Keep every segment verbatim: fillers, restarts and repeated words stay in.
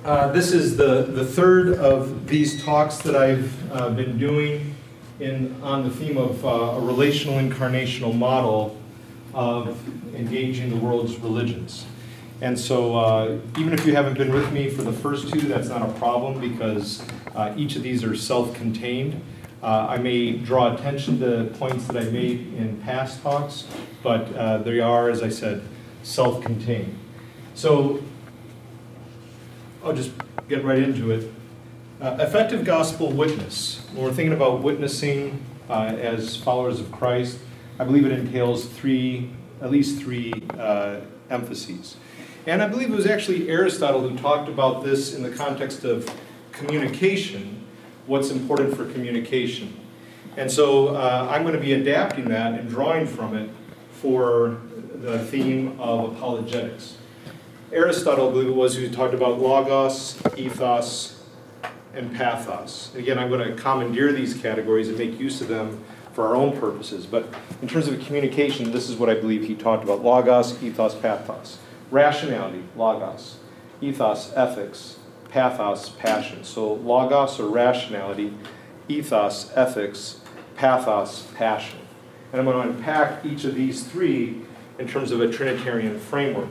Uh, this is the, the third of these talks that I've uh, been doing in, on the theme of uh, a relational incarnational model of engaging the world's religions. And so uh, even if you haven't been with me for the first two, that's not a problem because uh, each of these are self-contained. Uh, I may draw attention to points that I made in past talks, but uh, they are, as I said, self-contained. So I'll just get right into it. Uh, effective gospel witness. When we're thinking about witnessing uh, as followers of Christ, I believe it entails three, at least three uh, emphases. And I believe it was actually Aristotle who talked about this in the context of communication, what's important for communication. And so uh, I'm going to be adapting that and drawing from it for the theme of apologetics. Aristotle, I believe it was, who talked about logos, ethos, and pathos. Again, I'm going to commandeer these categories and make use of them for our own purposes. But in terms of communication, this is what I believe he talked about. Logos, ethos, pathos. Rationality, logos. Ethos, ethics. Pathos, passion. So logos or rationality, ethos, ethics, pathos, passion. And I'm going to unpack each of these three in terms of a Trinitarian framework.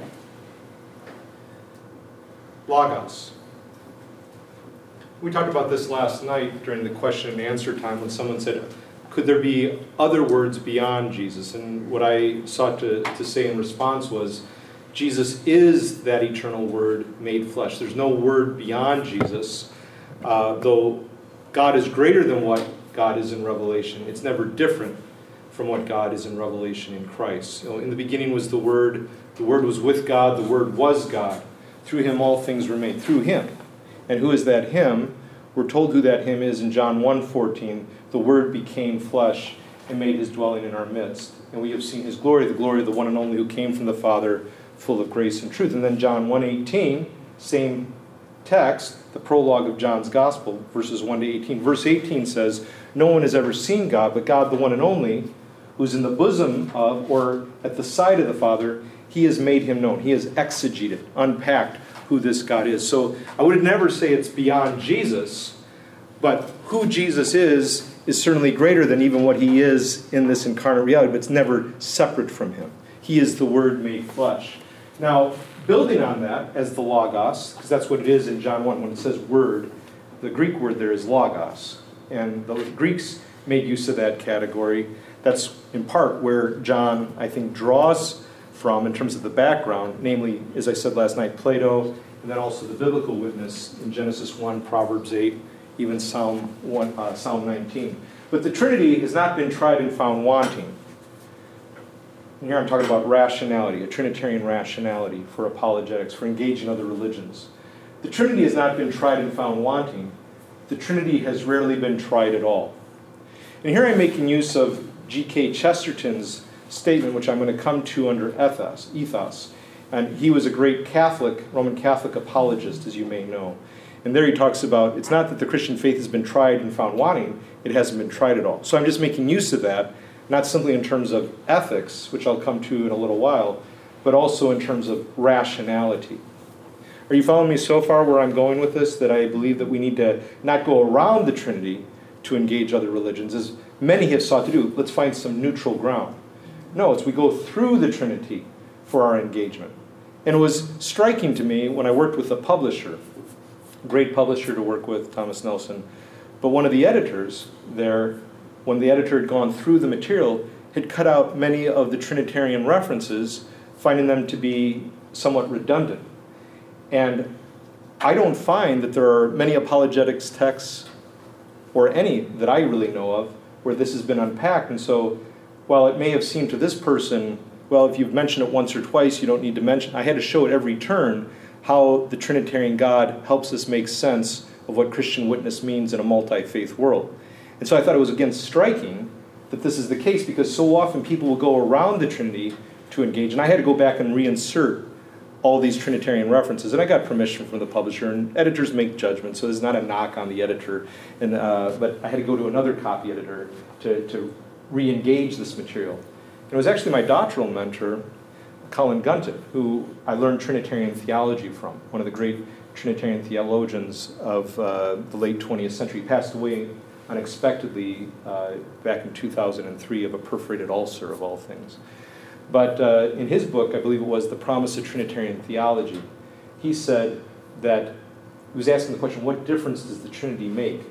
Logos. We talked about this last night during the question and answer time when someone said, could there be other words beyond Jesus? And what I sought to, to say in response was, Jesus is that eternal Word made flesh. There's no word beyond Jesus, uh, though God is greater than what God is in Revelation. It's never different from what God is in Revelation in Christ. You know, in the beginning was the Word. The Word was with God. The Word was God. Through him all things were made. Through him. And who is that him? We're told who that him is in John one fourteen. The Word became flesh and made his dwelling in our midst. And we have seen his glory, the glory of the one and only who came from the Father, full of grace and truth. And then John one eighteen, same text, the prologue of John's Gospel, verses one to eighteen. Verse eighteen says, no one has ever seen God, but God, the one and only, who's in the bosom of, or at the side of the Father, he has made him known. He has exegeted, unpacked who this God is. So I would never say it's beyond Jesus, but who Jesus is is certainly greater than even what he is in this incarnate reality, but it's never separate from him. He is the Word made flesh. Now, building on that as the logos, because that's what it is in John one when it says word, the Greek word there is logos. And the Greeks made use of that category. That's in part where John, I think, draws from in terms of the background, namely, as I said last night, Plato, and then also the biblical witness in Genesis one, Proverbs eight, even Psalm one, uh, Psalm nineteen. But the Trinity has not been tried and found wanting. And here I'm talking about rationality, a Trinitarian rationality for apologetics, for engaging other religions. The Trinity has not been tried and found wanting. The Trinity has rarely been tried at all. And here I'm making use of G K Chesterton's statement, which I'm going to come to under ethos, ethos. And he was a great Catholic, Roman Catholic apologist, as you may know. And there he talks about, it's not that the Christian faith has been tried and found wanting, it hasn't been tried at all. So I'm just making use of that, not simply in terms of ethics, which I'll come to in a little while, but also in terms of rationality. Are you following me so far where I'm going with this, that I believe that we need to not go around the Trinity to engage other religions, as many have sought to do. Let's find some neutral ground. No, it's we go through the Trinity for our engagement. And it was striking to me when I worked with a publisher, great publisher to work with, Thomas Nelson, but one of the editors there, when the editor had gone through the material, had cut out many of the Trinitarian references, finding them to be somewhat redundant. And I don't find that there are many apologetics texts, or any that I really know of, where this has been unpacked. And so while it may have seemed to this person, well, if you've mentioned it once or twice, you don't need to mention, I had to show at every turn how the Trinitarian God helps us make sense of what Christian witness means in a multi-faith world. And so I thought it was, again, striking that this is the case, because so often people will go around the Trinity to engage. And I had to go back and reinsert all these Trinitarian references. And I got permission from the publisher, and editors make judgments, so there's not a knock on the editor. And uh, but I had to go to another copy editor to, to re-engage this material. And it was actually my doctoral mentor, Colin Gunton, who I learned Trinitarian theology from, one of the great Trinitarian theologians of uh, the late twentieth century. He passed away unexpectedly uh, back in two thousand three of a perforated ulcer, of all things. But uh, in his book, I believe it was The Promise of Trinitarian Theology, he said that, he was asking the question, what difference does the Trinity make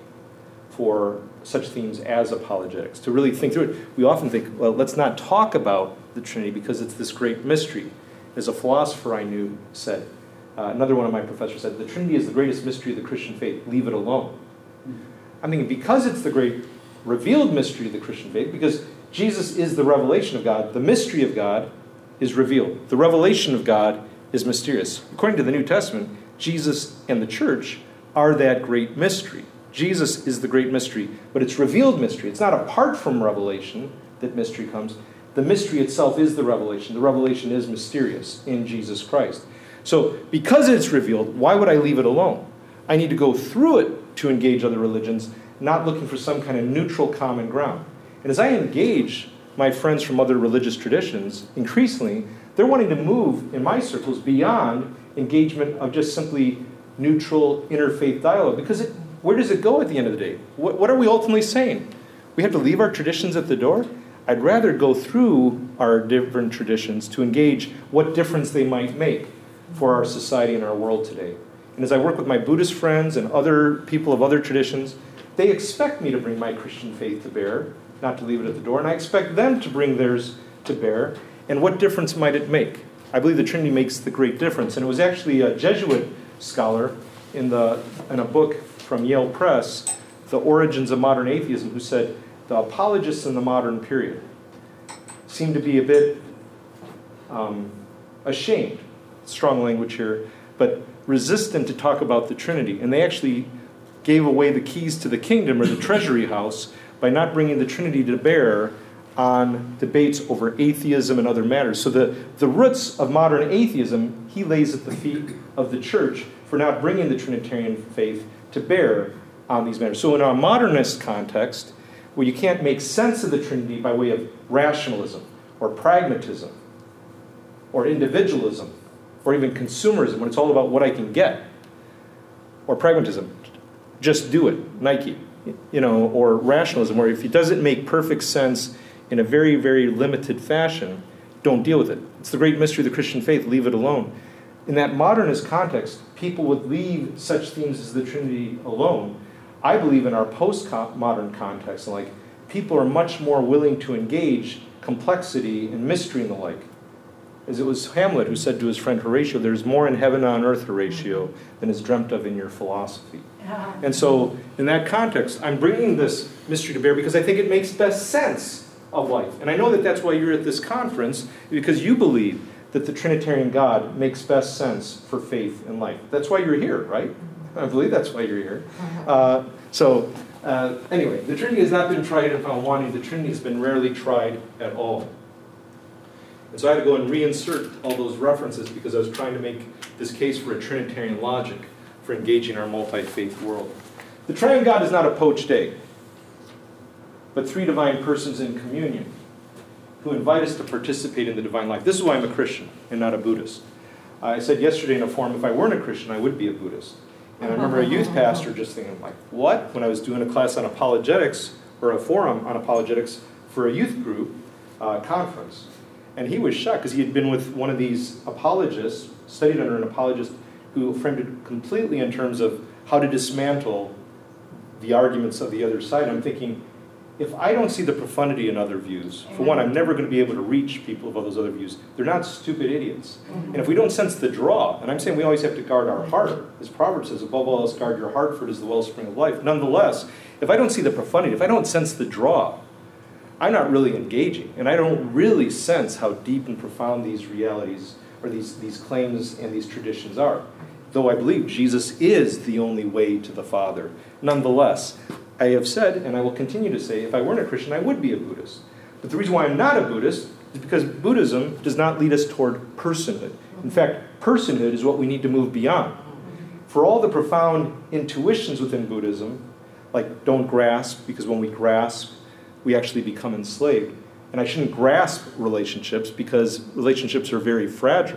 for such themes as apologetics? To really think through it, we often think, well, let's not talk about the Trinity because it's this great mystery. As a philosopher I knew said, uh, another one of my professors said, the Trinity is the greatest mystery of the Christian faith, leave it alone. I'm thinking, because it's the great revealed mystery of the Christian faith, because Jesus is the revelation of God, the mystery of God is revealed. The revelation of God is mysterious. According to the New Testament, Jesus and the church are that great mystery. Jesus is the great mystery, but it's revealed mystery. It's not apart from revelation that mystery comes. The mystery itself is the revelation. The revelation is mysterious in Jesus Christ. So because it's revealed, why would I leave it alone? I need to go through it to engage other religions, not looking for some kind of neutral common ground. And as I engage my friends from other religious traditions, increasingly, they're wanting to move, in my circles, beyond engagement of just simply neutral interfaith dialogue. Because it, where does it go at the end of the day? What, what are we ultimately saying? We have to leave our traditions at the door? I'd rather go through our different traditions to engage what difference they might make for our society and our world today. And as I work with my Buddhist friends and other people of other traditions, they expect me to bring my Christian faith to bear, not to leave it at the door, and I expect them to bring theirs to bear. And what difference might it make? I believe the Trinity makes the great difference. And it was actually a Jesuit scholar in, the, in a book from Yale Press, The Origins of Modern Atheism, who said the apologists in the modern period seem to be a bit um, ashamed, strong language here, but resistant to talk about the Trinity. And they actually gave away the keys to the kingdom or the treasury house by not bringing the Trinity to bear on debates over atheism and other matters. So the, the roots of modern atheism, he lays at the feet of the church for not bringing the Trinitarian faith to bear on these matters. So in a modernist context, where you can't make sense of the Trinity by way of rationalism or pragmatism or individualism or even consumerism, when it's all about what I can get, or pragmatism, just do it, Nike, you know, or rationalism, where if it doesn't make perfect sense in a very, very limited fashion, don't deal with it. It's the great mystery of the Christian faith, leave it alone. In that modernist context, people would leave such themes as the Trinity alone. I believe in our post-modern context, like, people are much more willing to engage complexity and mystery and the like. As it was Hamlet who said to his friend Horatio, there's more in heaven on earth, Horatio, than is dreamt of in your philosophy. Yeah. And so, in that context, I'm bringing this mystery to bear because I think it makes best sense of life. And I know that that's why you're at this conference, because you believe that the Trinitarian God makes best sense for faith and life. That's why you're here, right? I believe that's why you're here. Uh, so, uh, anyway, the Trinity has not been tried and found wanting. The Trinity has been rarely tried at all. And so I had to go and reinsert all those references because I was trying to make this case for a Trinitarian logic for engaging our multi-faith world. The Triune God is not a poached egg, but three divine persons in communion who invite us to participate in the divine life. This is why I'm a Christian and not a Buddhist. I said yesterday in a forum, if I weren't a Christian, I would be a Buddhist. And I remember a youth pastor just thinking, like, what? When I was doing a class on apologetics, or a forum on apologetics for a youth group uh, conference. And he was shocked because he had been with one of these apologists, studied under an apologist who framed it completely in terms of how to dismantle the arguments of the other side. I'm thinking, if I don't see the profundity in other views, for one, I'm never going to be able to reach people of all those other views. They're not stupid idiots. And if we don't sense the draw, and I'm saying we always have to guard our heart, as Proverbs says, above all else guard your heart, for it is the wellspring of life. Nonetheless, if I don't see the profundity, if I don't sense the draw, I'm not really engaging, and I don't really sense how deep and profound these realities, or these, these claims and these traditions are. Though I believe Jesus is the only way to the Father. Nonetheless, I have said, and I will continue to say, if I weren't a Christian, I would be a Buddhist. But the reason why I'm not a Buddhist is because Buddhism does not lead us toward personhood. In fact, personhood is what we need to move beyond. For all the profound intuitions within Buddhism, like don't grasp, because when we grasp, we actually become enslaved. And I shouldn't grasp relationships because relationships are very fragile.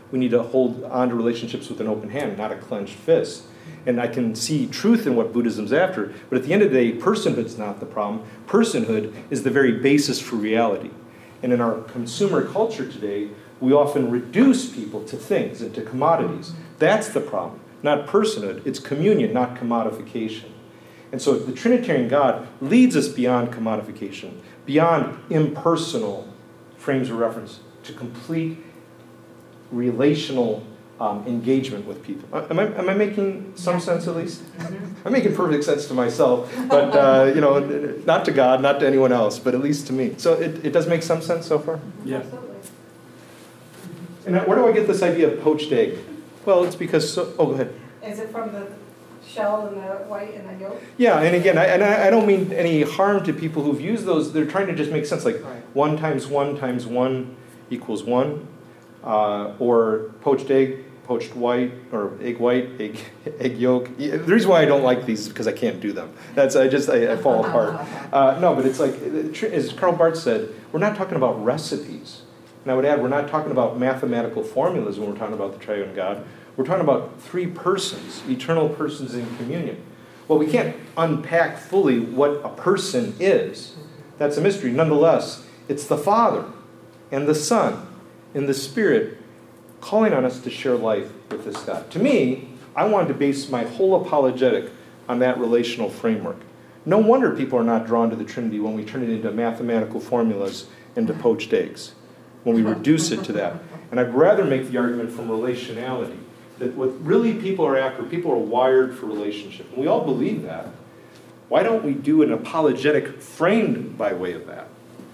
we need to hold on to relationships with an open hand, not a clenched fist. And I can see truth in what Buddhism's after, but at the end of the day, personhood's not the problem. Personhood is the very basis for reality. And in our consumer culture today, we often reduce people to things and to commodities. That's the problem, not personhood. It's communion, not commodification. And so the Trinitarian God leads us beyond commodification, beyond impersonal frames of reference, to complete relational um, engagement with people. Am I, am I making some sense at least? I'm making perfect sense to myself, but uh, you know, not to God, not to anyone else, but at least to me. So it, it does make some sense so far? Yeah. Absolutely. And where do I get this idea of poached egg? Well, it's because, so, oh, go ahead. Is it from the shell and the white and the yolk? Yeah, and again, I, and I, I don't mean any harm to people who've used those. They're trying to just make sense, like Right. one times one times one equals one, uh, or poached egg, poached white, or egg white, egg egg yolk. The reason why I don't like these is because I can't do them. That's I just I, I fall apart. Uh, no, but it's like as Karl Barth said, we're not talking about recipes. And I would add, we're not talking about mathematical formulas when we're talking about the triune God. We're talking about three persons, eternal persons in communion. Well, we can't unpack fully what a person is. That's a mystery. Nonetheless, it's the Father and the Son and the Spirit calling on us to share life with this God. To me, I wanted to base my whole apologetic on that relational framework. No wonder people are not drawn to the Trinity when we turn it into mathematical formulas and to poached eggs, when we reduce it to that. And I'd rather make the argument from relationality, that what really people are after, people are wired for relationship. And we all believe that. Why don't we do an apologetic framed by way of that?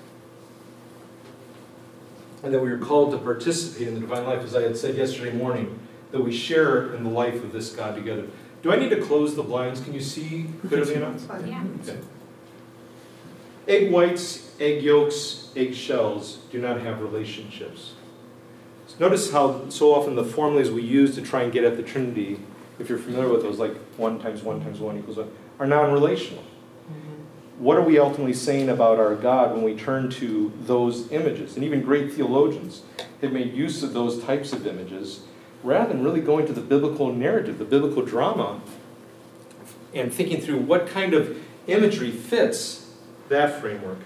And that we are called to participate in the divine life, as I had said yesterday morning, that we share in the life of this God together. Do I need to close the blinds? Can you see clearly enough? Yeah. Okay. Egg whites, egg yolks, egg shells do not have relationships. So notice how so often the formulas we use to try and get at the Trinity, if you're familiar with those, like one times one times one equals one, are non-relational. What are we ultimately saying about our God when we turn to those images? And even great theologians have made use of those types of images rather than really going to the biblical narrative, the biblical drama, and thinking through what kind of imagery fits that framework.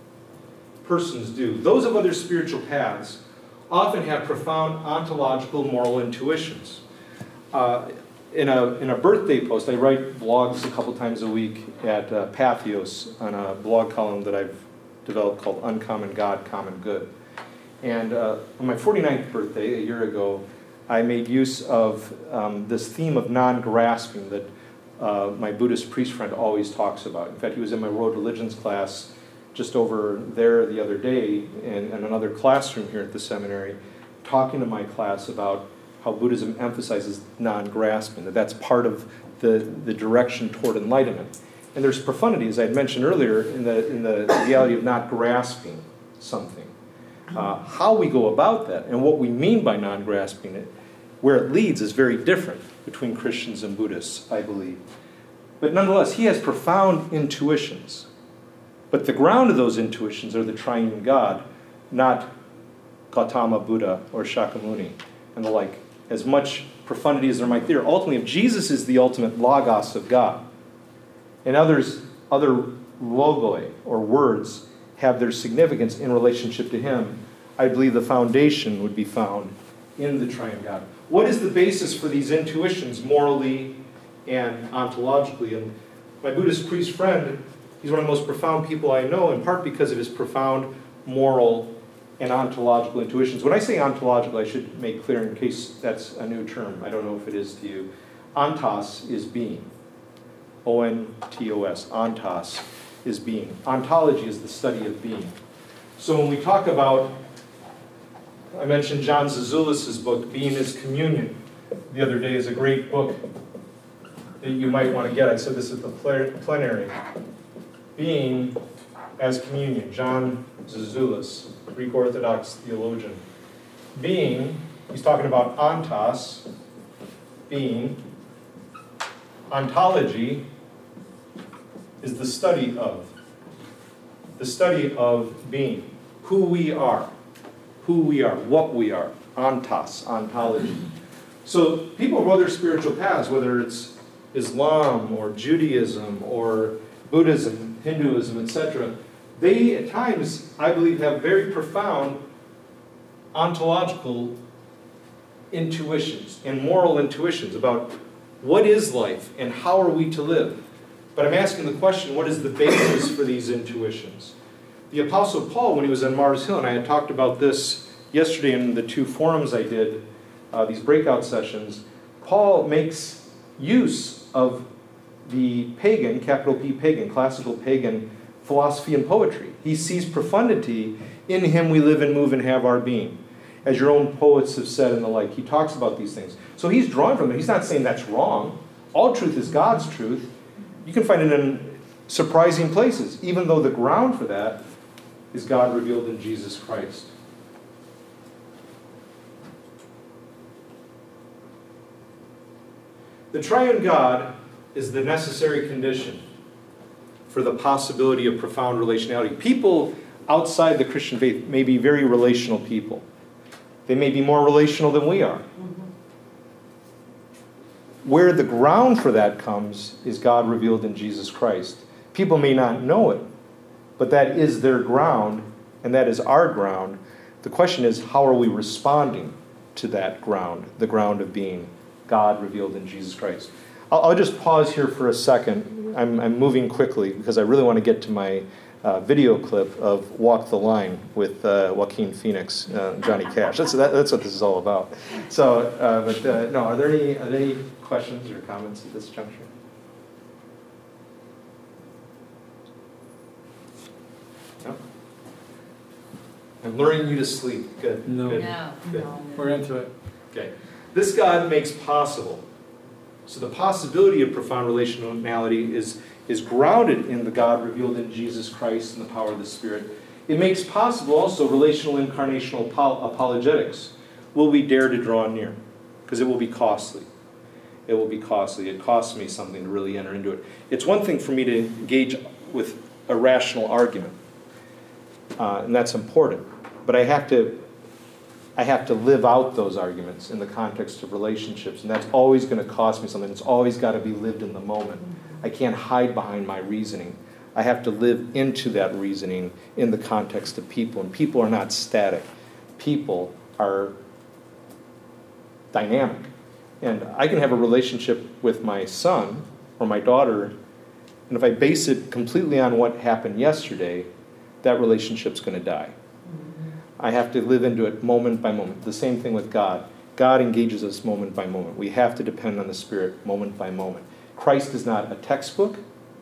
Persons do. Those of other spiritual paths often have profound ontological moral intuitions. Uh, In a, in a birthday post, I write blogs a couple times a week at uh, Pathos on a blog column that I've developed called Uncommon God, Common Good. And uh, on my forty-ninth birthday, a year ago, I made use of um, this theme of non-grasping that uh, my Buddhist priest friend always talks about. In fact, he was in my world religions class just over there the other day in, in another classroom here at the seminary, talking to my class about how Buddhism emphasizes non-grasping, that that's part of the, the direction toward enlightenment. And there's profundity, as I had mentioned earlier, in the, in the reality of not grasping something. Uh, how we go about that and what we mean by non-grasping it, where it leads, is very different between Christians and Buddhists, I believe. But nonetheless, he has profound intuitions. But the ground of those intuitions are the triune God, not Gautama Buddha or Shakyamuni and the like. As much profundity as there might be there. Ultimately, if Jesus is the ultimate logos of God, and others, other logoi, or words, have their significance in relationship to him, I believe the foundation would be found in the triune God. What is the basis for these intuitions, morally and ontologically? And my Buddhist priest friend, he's one of the most profound people I know, in part because of his profound moral and ontological intuitions. When I say ontological, I should make clear in case that's a new term. I don't know if it is to you. Ontos is being. O N T O S. Ontos is being. Ontology is the study of being. So when we talk about, I mentioned John Zizulis' book, Being is Communion, the other day, is a great book that you might want to get. I said this at the plenary. Being as Communion, John Zizulis, Greek Orthodox theologian. Being, he's talking about ontos, being. Ontology is the study of. The study of being. Who we are. Who we are. What we are. ontos, ontology. So people of other spiritual paths, whether it's Islam or Judaism or Buddhism, Hinduism, et cetera, they at times, I believe, have very profound ontological intuitions and moral intuitions about what is life and how are we to live. But I'm asking the question, what is the basis for these intuitions? The Apostle Paul, when he was on Mars Hill, and I had talked about this yesterday in the two forums I did, uh, these breakout sessions, Paul makes use of the pagan, capital P pagan, classical pagan philosophy and poetry. He sees profundity in him we live and move and have our being. As your own poets have said and the like, he talks about these things. So he's drawing from it. He's not saying that's wrong. All truth is God's truth. You can find it in surprising places, even though the ground for that is God revealed in Jesus Christ. The triune God is the necessary condition for the possibility of profound relationality. People outside the Christian faith may be very relational people. They may be more relational than we are. Where the ground for that comes is God revealed in Jesus Christ. People may not know it, but that is their ground, and that is our ground. The question is, how are we responding to that ground, the ground of being God revealed in Jesus Christ? I'll, I'll just pause here for a second. I'm, I'm moving quickly because I really want to get to my uh, video clip of Walk the Line with uh, Joaquin Phoenix, uh, Johnny Cash. That's, that, that's what this is all about. So, uh, but uh, no, are there any, are there any questions or comments at this juncture? No? I'm luring you to sleep. Good. No. Good. No. Good. No. We're into it. Okay. This God makes possible. So the possibility of profound relationality is, is grounded in the God revealed in Jesus Christ and the power of the Spirit. It makes possible also relational incarnational apol- apologetics. Will we dare to draw near? Because it will be costly. It will be costly. It costs me something to really enter into it. It's one thing for me to engage with a rational argument, uh, and that's important. But I have to I have to live out those arguments in the context of relationships, and that's always going to cost me something. It's always got to be lived in the moment. I can't hide behind my reasoning. I have to live into that reasoning in the context of people, and people are not static. People are dynamic. And I can have a relationship with my son or my daughter, and if I base it completely on what happened yesterday, that relationship's going to die. I have to live into it moment by moment. The same thing with God. God engages us moment by moment. We have to depend on the Spirit moment by moment. Christ is not a textbook,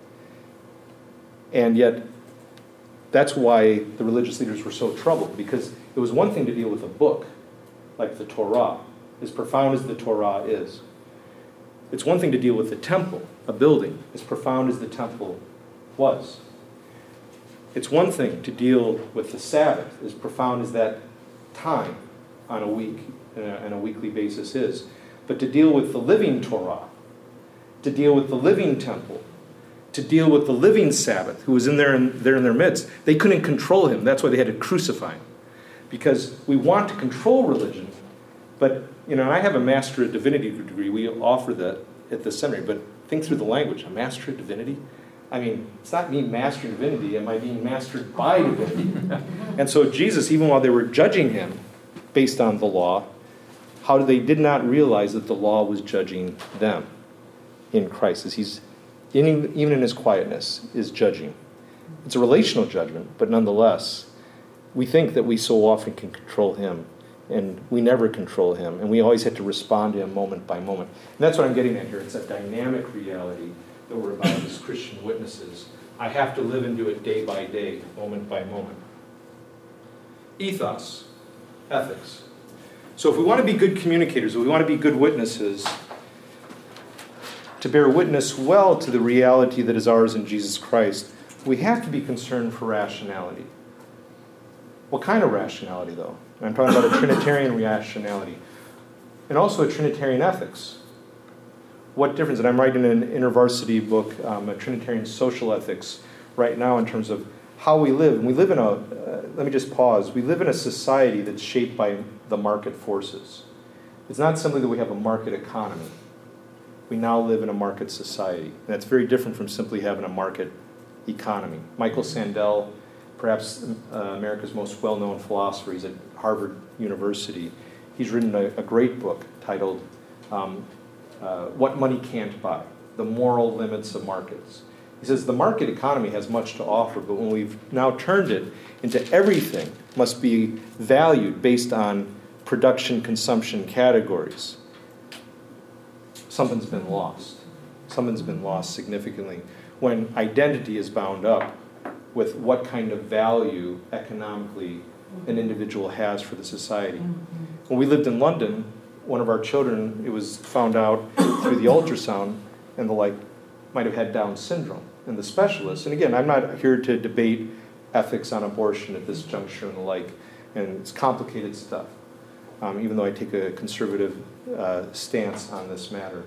and yet that's why the religious leaders were so troubled, because it was one thing to deal with a book, like the Torah, as profound as the Torah is. It's one thing to deal with the temple, a building, as profound as the temple was. It's one thing to deal with the Sabbath, as profound as that time on a week and a, and a weekly basis is. But to deal with the living Torah, to deal with the living temple, to deal with the living Sabbath, who was in there, in there in their midst, they couldn't control him. That's why they had to crucify him. Because we want to control religion, but, you know, I have a Master of Divinity degree. We offer that at the seminary, but think through the language. A Master of Divinity? I mean, it's not me mastering divinity. Am I being mastered by divinity? And so Jesus, even while they were judging him based on the law, how they did not realize that the law was judging them in Christ, as he's, even in his quietness, is judging. It's a relational judgment, but nonetheless, we think that we so often can control him, and we never control him, and we always have to respond to him moment by moment. And that's what I'm getting at here. It's a dynamic reality that we're about as Christian witnesses. I have to live into it day by day, moment by moment. Ethos, ethics. So if we want to be good communicators, if we want to be good witnesses, to bear witness well to the reality that is ours in Jesus Christ, we have to be concerned for rationality. What kind of rationality, though? I'm talking about a Trinitarian rationality, and also a Trinitarian ethics. What difference? And I'm writing an InterVarsity book, um, a Trinitarian social ethics, right now in terms of how we live. And we live in a, uh, let me just pause, we live in a society that's shaped by the market forces. It's not simply that we have a market economy. We now live in a market society. And that's very different from simply having a market economy. Michael Sandel, perhaps uh, America's most well-known philosopher, he's at Harvard University. He's written a, a great book titled um, uh, What Money Can't Buy, The Moral Limits of Markets. He says the market economy has much to offer, but when we've now turned it into everything must be valued based on production consumption categories, something's been lost. Something's been lost significantly when identity is bound up with what kind of value economically an individual has for the society. When we lived in London, one of our children, it was found out through the ultrasound and the like, might have had Down syndrome. And the specialist, and again, I'm not here to debate ethics on abortion at this juncture and the like, and it's complicated stuff, um, even though I take a conservative uh, stance on this matter.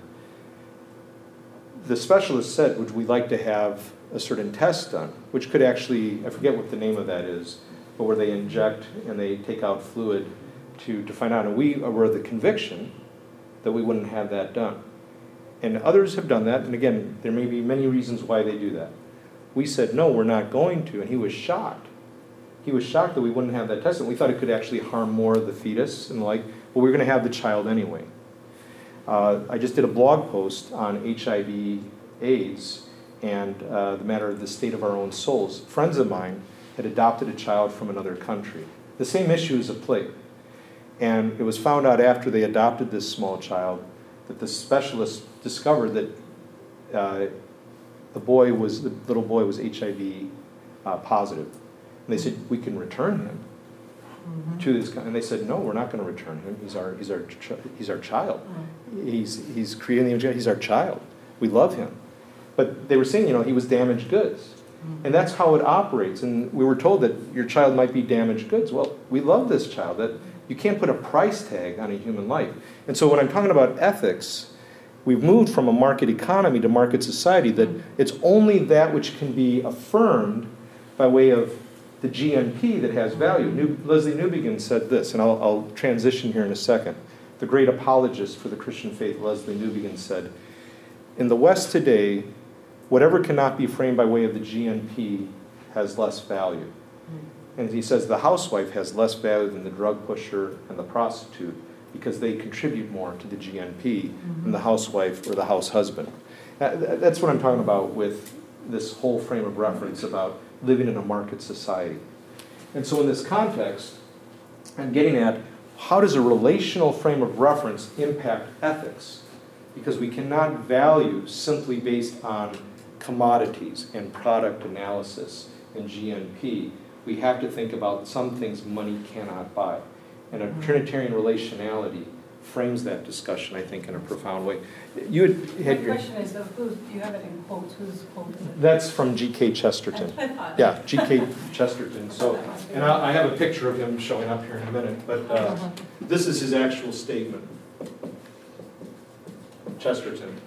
The specialist said, would we like to have a certain test done, which could actually, I forget what the name of that is, but where they inject and they take out fluid to, to find out. And we were of the conviction that we wouldn't have that done. And others have done that, and again, there may be many reasons why they do that. We said, no, we're not going to, and he was shocked. He was shocked that we wouldn't have that test, and we thought it could actually harm more of the fetus and the like, but we were going to have the child anyway. Uh, I just did a blog post on H I V AIDS and uh, the matter of the state of our own souls. Friends of mine had adopted a child from another country. The same issues at play. And it was found out after they adopted this small child that the specialist discovered that uh, the boy was, the little boy was H I V uh, positive. And they said, we can return him mm-hmm. to this guy. And they said, no, we're not going to return him. He's our, he's our, ch- he's our child. Mm-hmm. He's, he's creating the image of God. He's our child. We love him. But they were saying, you know, he was damaged goods. Mm-hmm. And that's how it operates. And we were told that your child might be damaged goods. Well, we love this child. That you can't put a price tag on a human life. And so when I'm talking about ethics, we've moved from a market economy to market society, that it's only that which can be affirmed by way of the G N P that has value. New, Leslie Newbegin said this, and I'll, I'll transition here in a second. The great apologist for the Christian faith, Leslie Newbegin, said, in the West today, whatever cannot be framed by way of the G N P has less value. And he says the housewife has less value than the drug pusher and the prostitute because they contribute more to the G N P mm-hmm. than the housewife or the house husband. That's what I'm talking about with this whole frame of reference about living in a market society. And so in this context, I'm getting at how does a relational frame of reference impact ethics? Because we cannot value simply based on commodities and product analysis and G N P. We have to think about some things money cannot buy. And a Trinitarian relationality frames that discussion, I think, in a profound way. You had, had My your... question is, of who's, you have it in quotes, who's quoted? That's from G K Chesterton. Yeah, G K Chesterton. So, and I, I have a picture of him showing up here in a minute, but uh, this is his actual statement. Chesterton.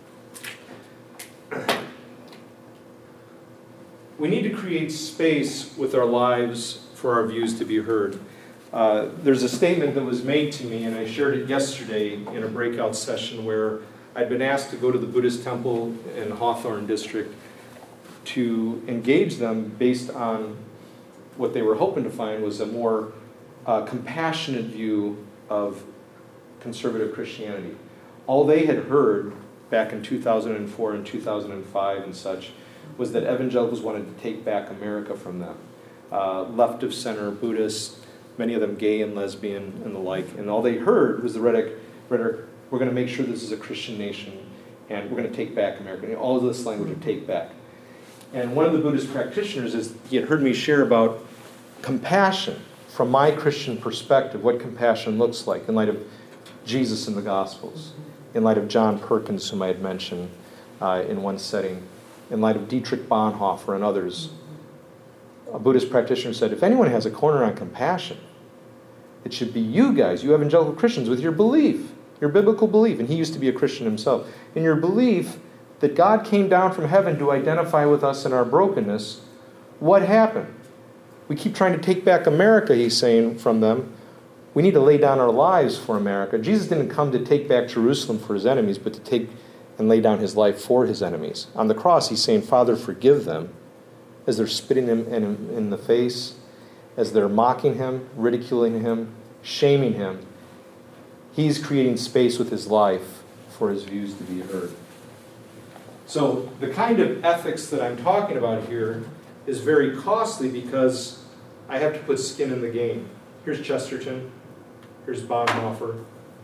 We need to create space with our lives for our views to be heard. Uh, there's a statement that was made to me, and I shared it yesterday in a breakout session where I'd been asked to go to the Buddhist temple in Hawthorne district to engage them based on what they were hoping to find was a more uh, compassionate view of conservative Christianity. All they had heard back in two thousand four and two thousand five and such was that evangelicals wanted to take back America from them. Uh, left of center Buddhists, many of them gay and lesbian and the like, and all they heard was the rhetoric, rhetoric we're going to make sure this is a Christian nation and we're going to take back America. All of this language of take back. And one of the Buddhist practitioners, is he had heard me share about compassion from my Christian perspective, what compassion looks like in light of Jesus in the Gospels, in light of John Perkins, whom I had mentioned uh, in one setting, in light of Dietrich Bonhoeffer and others. A Buddhist practitioner said, if anyone has a corner on compassion, it should be you guys, you evangelical Christians, with your belief, your biblical belief. And he used to be a Christian himself. In your belief that God came down from heaven to identify with us in our brokenness, What happened? We keep trying to take back America, he's saying from them. We need to lay down our lives for America. Jesus didn't come to take back Jerusalem for his enemies, but to take and lay down his life for his enemies. On the cross, he's saying, Father, forgive them, as they're spitting him in, in the face, as they're mocking him, ridiculing him, shaming him. He's creating space with his life for his views to be heard. So the kind of ethics that I'm talking about here is very costly because I have to put skin in the game. Here's Chesterton. Here's Bonhoeffer,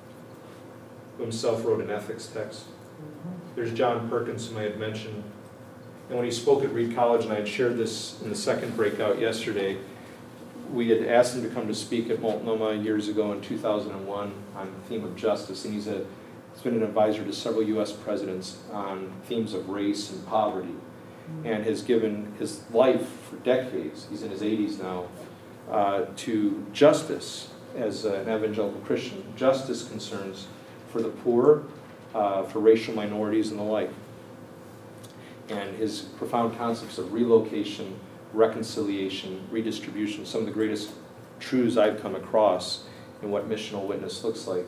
who himself wrote an ethics text. There's John Perkins, whom I had mentioned. And when he spoke at Reed College, and I had shared this in the second breakout yesterday, we had asked him to come to speak at Multnomah years ago in two thousand one on the theme of justice. And he's, a, he's been an advisor to several U S presidents on themes of race and poverty, and has given his life for decades, he's in his eighties now, uh, to justice as an evangelical Christian. Justice concerns for the poor, uh, for racial minorities and the like. And his profound concepts of relocation, reconciliation, redistribution, some of the greatest truths I've come across in what missional witness looks like.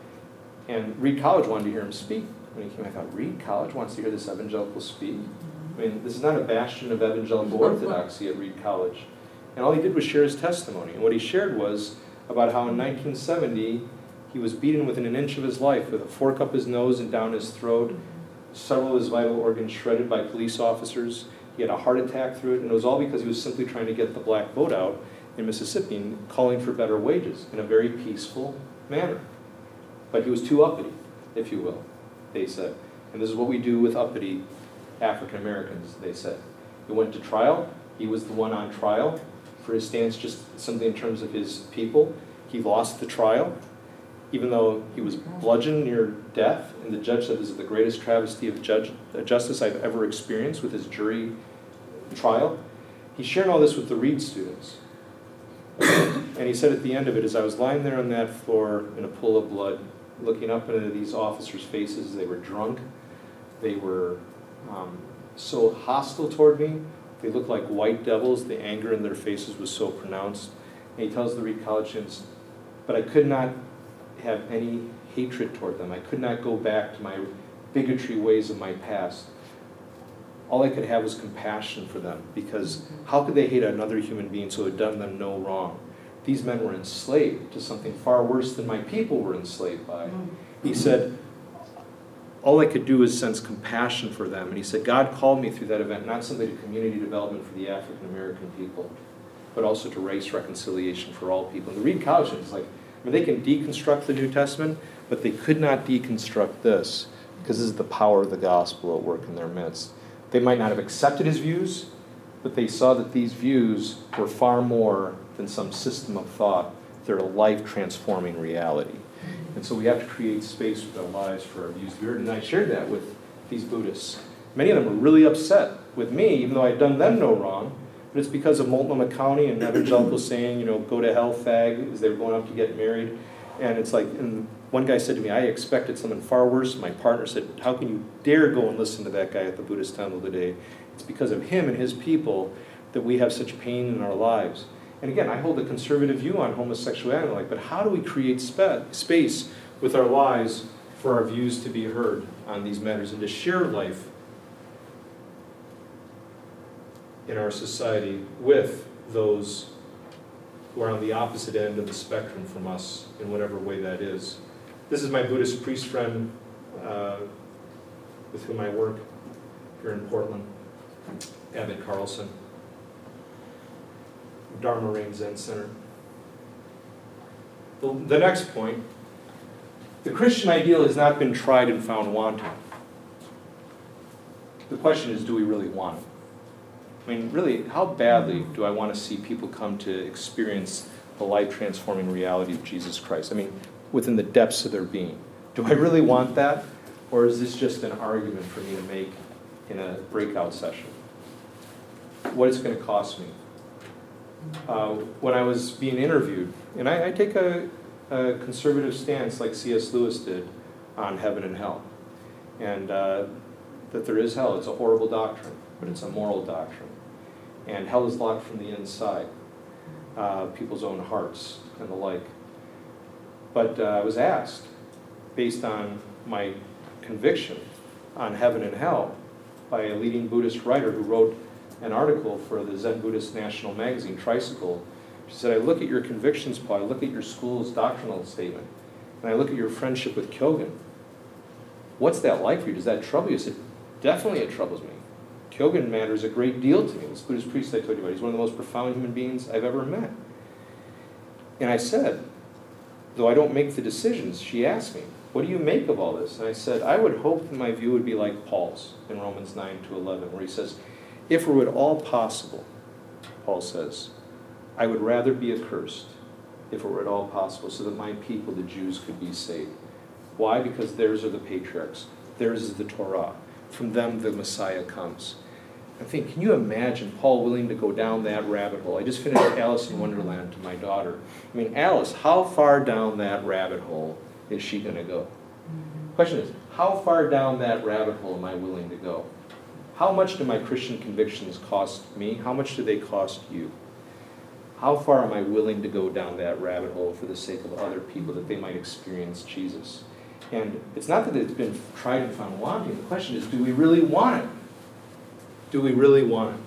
And Reed College wanted to hear him speak. When he came, I thought, Reed College wants to hear this evangelical speak? I mean, this is not a bastion of evangelical orthodoxy at Reed College. And all he did was share his testimony. And what he shared was about how in nineteen seventy, he was beaten within an inch of his life with a fork up his nose and down his throat, several of his vital organs shredded by police officers. He had a heart attack through it, and it was all because he was simply trying to get the black vote out in Mississippi and calling for better wages in a very peaceful manner. But he was too uppity, if you will, they said. And this is what we do with uppity African Americans, they said. He went to trial. He was the one on trial for his stance, just something in terms of his people. He lost the trial, even though he was bludgeoned near death, and the judge said this is the greatest travesty of judge, uh, justice I've ever experienced with his jury trial. He shared all this with the Reed students. And he said at the end of it, as I was lying there on that floor in a pool of blood, looking up into these officers' faces, they were drunk, they were um, so hostile toward me, they looked like white devils, the anger in their faces was so pronounced. And he tells the Reed College students, but I could not have any hatred toward them. I could not go back to my bigotry ways of my past. All I could have was compassion for them, because how could they hate another human being so it had done them no wrong? These men were enslaved to something far worse than my people were enslaved by. He said, all I could do is sense compassion for them. And he said, God called me through that event, not simply to community development for the African American people, but also to race reconciliation for all people. And the Reed College is like, I mean, they can deconstruct the New Testament, but they could not deconstruct this, because this is the power of the gospel at work in their midst. They might not have accepted his views, but they saw that these views were far more than some system of thought. They're a life-transforming reality. And so we have to create space with our lives for our views to be heard. And I shared that with these Buddhists. Many of them were really upset with me, even though I had done them no wrong. But it's because of Multnomah County and evangelicals saying, you know, go to hell, fag, as they were going up to get married. And it's like, and one guy said to me, I expected something far worse. My partner said, how can you dare go and listen to that guy at the Buddhist temple today? It's because of him and his people that we have such pain in our lives. And again, I hold a conservative view on homosexuality, like, but how do we create spa- space with our lives for our views to be heard on these matters and to share life in our society with those who are on the opposite end of the spectrum from us in whatever way that is. This is my Buddhist priest friend uh, with whom I work here in Portland, Abbot Carlson, Dharma Rain Zen Center. The, the next point, the Christian ideal has not been tried and found wanting. The question is, do we really want it? I mean, really, how badly do I want to see people come to experience the life-transforming reality of Jesus Christ? I mean, within the depths of their being. Do I really want that? Or is this just an argument for me to make in a breakout session? What is it going to cost me? Uh, when I was being interviewed, and I, I take a, a conservative stance like C S Lewis did on heaven and hell. And uh, that there is hell. It's a horrible doctrine, but it's a moral doctrine. And hell is locked from the inside, uh, people's own hearts and the like. But uh, I was asked, based on my conviction on heaven and hell, by a leading Buddhist writer who wrote an article for the Zen Buddhist National magazine, Tricycle. She said, I look at your convictions, Paul, I look at your school's doctrinal statement, and I look at your friendship with Kyogen. What's that like for you? Does that trouble you? I said, definitely it troubles me. Kyogen matters a great deal to me. This Buddhist priest I told you about, he's one of the most profound human beings I've ever met. And I said, though I don't make the decisions, she asked me, what do you make of all this? And I said, I would hope that my view would be like Paul's in Romans nine to eleven, where he says, if it were at all possible, Paul says, I would rather be accursed if it were at all possible so that my people, the Jews, could be saved. Why? Because theirs are the patriarchs. Theirs is the Torah. From them the Messiah comes. I think, can you imagine Paul willing to go down that rabbit hole? I just finished Alice in Wonderland to my daughter. I mean, Alice, how far down that rabbit hole is she going to go? The question is, how far down that rabbit hole am I willing to go? How much do my Christian convictions cost me? How much do they cost you? How far am I willing to go down that rabbit hole for the sake of other people, that they might experience Jesus? And it's not that it's been tried and found wanting. The question is, do we really want it? Do we really want it?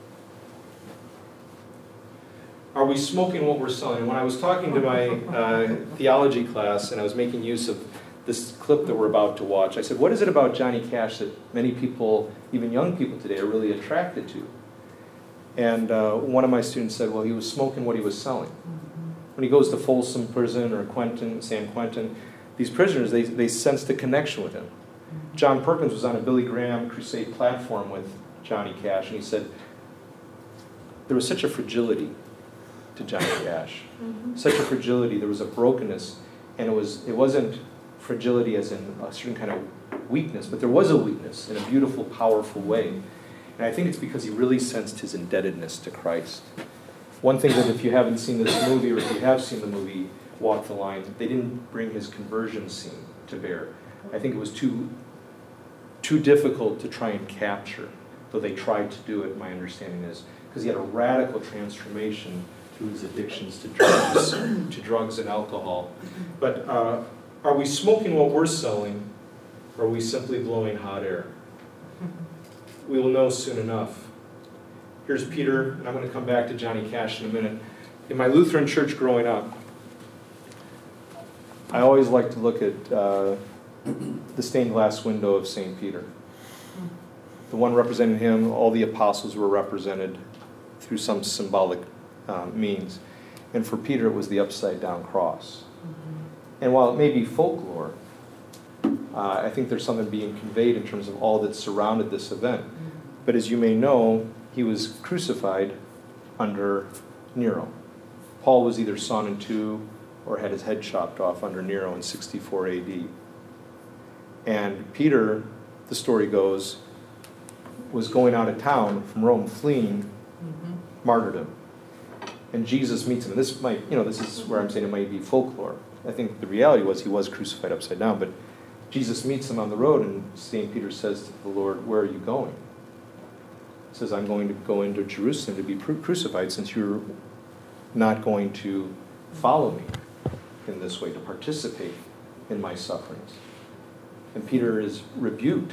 Are we smoking what we're selling? And when I was talking to my uh, theology class and I was making use of this clip that we're about to watch, I said, what is it about Johnny Cash that many people, even young people today, are really attracted to? And uh, one of my students said, well, he was smoking what he was selling. When he goes to Folsom Prison or Quentin, San Quentin, these prisoners, they, they sensed a connection with him. John Perkins was on a Billy Graham crusade platform with Johnny Cash, and he said, there was such a fragility to Johnny Cash. Mm-hmm. Such a fragility, there was a brokenness, and it, was, it wasn't fragility as in a certain kind of weakness, but there was a weakness in a beautiful, powerful way. And I think it's because he really sensed his indebtedness to Christ. One thing that if you haven't seen this movie, or if you have seen the movie Walk the Line, they didn't bring his conversion scene to bear. I think it was too, too difficult to try and capture, though they tried to do it, my understanding is, because he had a radical transformation through his addictions to drugs, to drugs and alcohol. But uh, are we smoking what we're selling, or are we simply blowing hot air? We will know soon enough. Here's Peter, and I'm going to come back to Johnny Cash in a minute. In my Lutheran church growing up, I always like to look at uh, the stained glass window of Saint Peter. The one representing him, all the apostles were represented through some symbolic uh, means. And for Peter, it was the upside-down cross. And while it may be folklore, uh, I think there's something being conveyed in terms of all that surrounded this event. But as you may know, he was crucified under Nero. Paul was either sawn in two or had his head chopped off under Nero in sixty-four A D. And Peter, the story goes, was going out of town from Rome, fleeing mm-hmm. martyrdom. And Jesus meets him. And this might, you know, this is where I'm saying it might be folklore. I think the reality was he was crucified upside down, but Jesus meets him on the road, and Saint Peter says to the Lord, where are you going? He says, I'm going to go into Jerusalem to be crucified, since you're not going to follow me in this way, to participate in my sufferings. And Peter is rebuked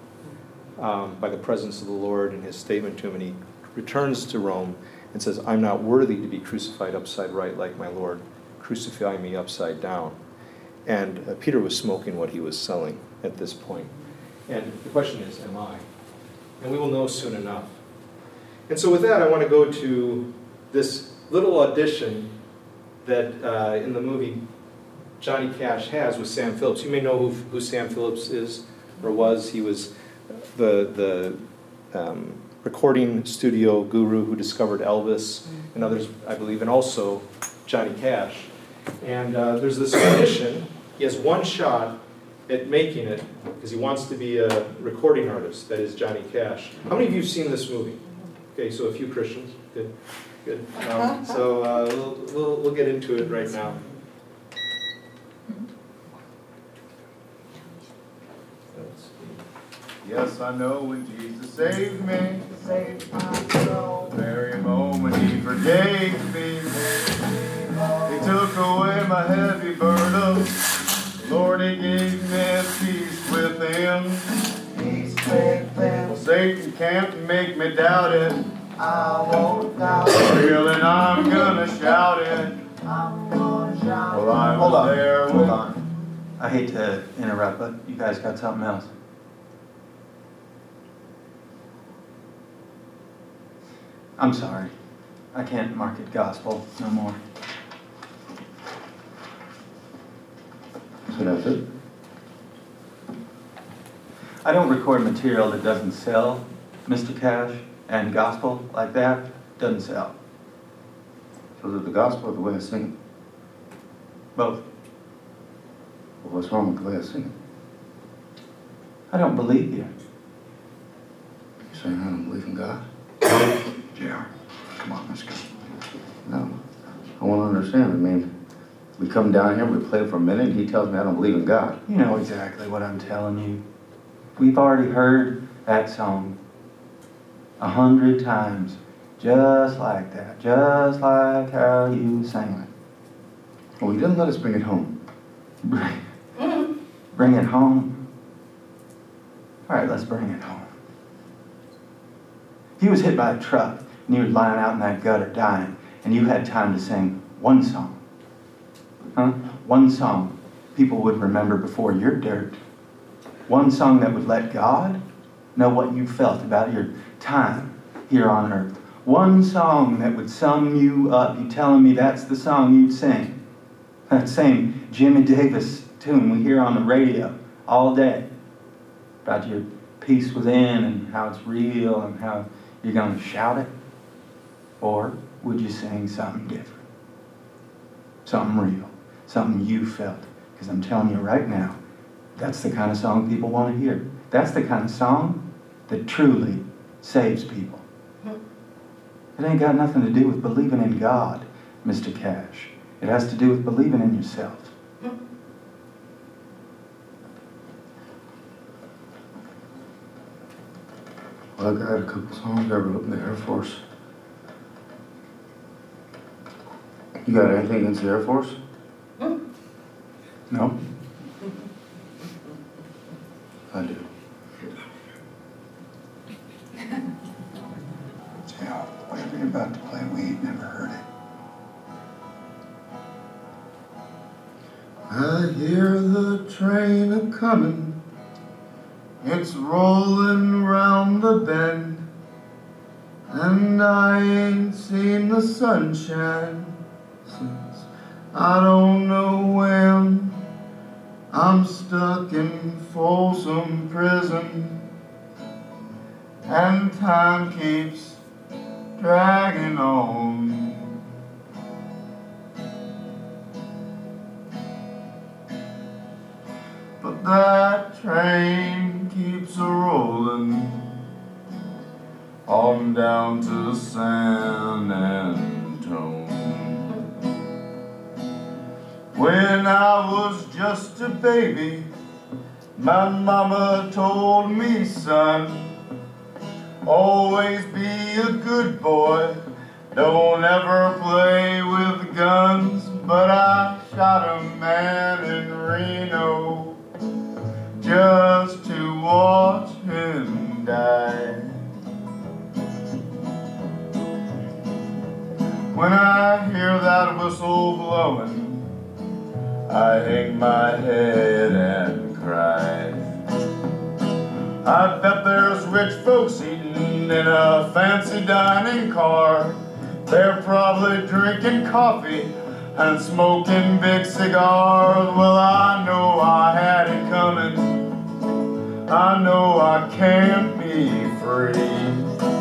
um, by the presence of the Lord in his statement to him, and he returns to Rome and says, I'm not worthy to be crucified upside right like my Lord. Crucify me upside down. And uh, Peter was smoking what he was selling at this point. And the question is, am I? And we will know soon enough. And so with that, I want to go to this little audition that uh, in the movie Johnny Cash has with Sam Phillips. You may know who, who Sam Phillips is or was. He was the, the um, recording studio guru who discovered Elvis and others, I believe, and also Johnny Cash. And uh, there's this audition. He has one shot at making it because he wants to be a recording artist, that is Johnny Cash. How many of you have seen this movie? Okay, so a few Christians. Good, good. Um, so uh, we'll, we'll, we'll get into it right now. Yes, I know when Jesus saved me, Save my soul. the very moment he forgave me, he took away my heavy burden. Lord, he gave me peace within. Peace within. Well, Satan can't make me doubt it. I won't doubt it. Real and I'm gonna shout it. I'm gonna shout Well, I Hold was on, there hold when on. I hate to interrupt, but you guys got something else? I'm sorry. I can't market gospel no more. So that's it? I don't record material that doesn't sell, Mister Cash, and gospel like that doesn't sell. So is it the gospel or the way I sing Both. it? Well, what's wrong with the way I sing it? I don't believe you. You're saying I don't believe in God? J R, come on, let's go. No, I want to understand. I mean, we come down here, we play for a minute, and he tells me I don't believe in God. You know exactly what I'm telling you. We've already heard that song a hundred times, just like that, just like how you sang it. Well, he didn't let us bring it home. Bring, bring it home. All right, let's bring it home. He was hit by a truck, and he was lying out in that gutter dying, and you had time to sing one song. Huh? One song people would remember before your dirt. One song that would let God know what you felt about your time here on earth. One song that would sum you up. You telling me that's the song you'd sing? That same Jimmy Davis tune we hear on the radio all day about your peace within and how it's real and how you're going to shout it? Or would you sing something different? Something real. Something you felt. Because I'm telling you right now, that's the kind of song people want to hear. That's the kind of song that truly saves people. It ain't got nothing to do with believing in God, Mister Cash. It has to do with believing in yourself. Well, I got a couple songs I wrote in the Air Force. You got anything against the Air Force? No? I do. Yeah, whatever you're about to play, we ain't never heard it. I hear the train a-comin'. It's rolling round the bend, and I ain't seen the sunshine since I don't know when. I'm stuck in Folsom Prison, and time keeps dragging on. But that train keeps a-rollin' on down to San Antone. When I was just a baby, my mama told me, son, always be a good boy, don't ever play with guns. But I shot a man in Reno just to watch him die. When I hear that whistle blowing, I hang my head and cry. I bet there's rich folks eating in a fancy dining car. They're probably drinking coffee and smoking big cigars. Well, I know I had it coming. I know I can't be free.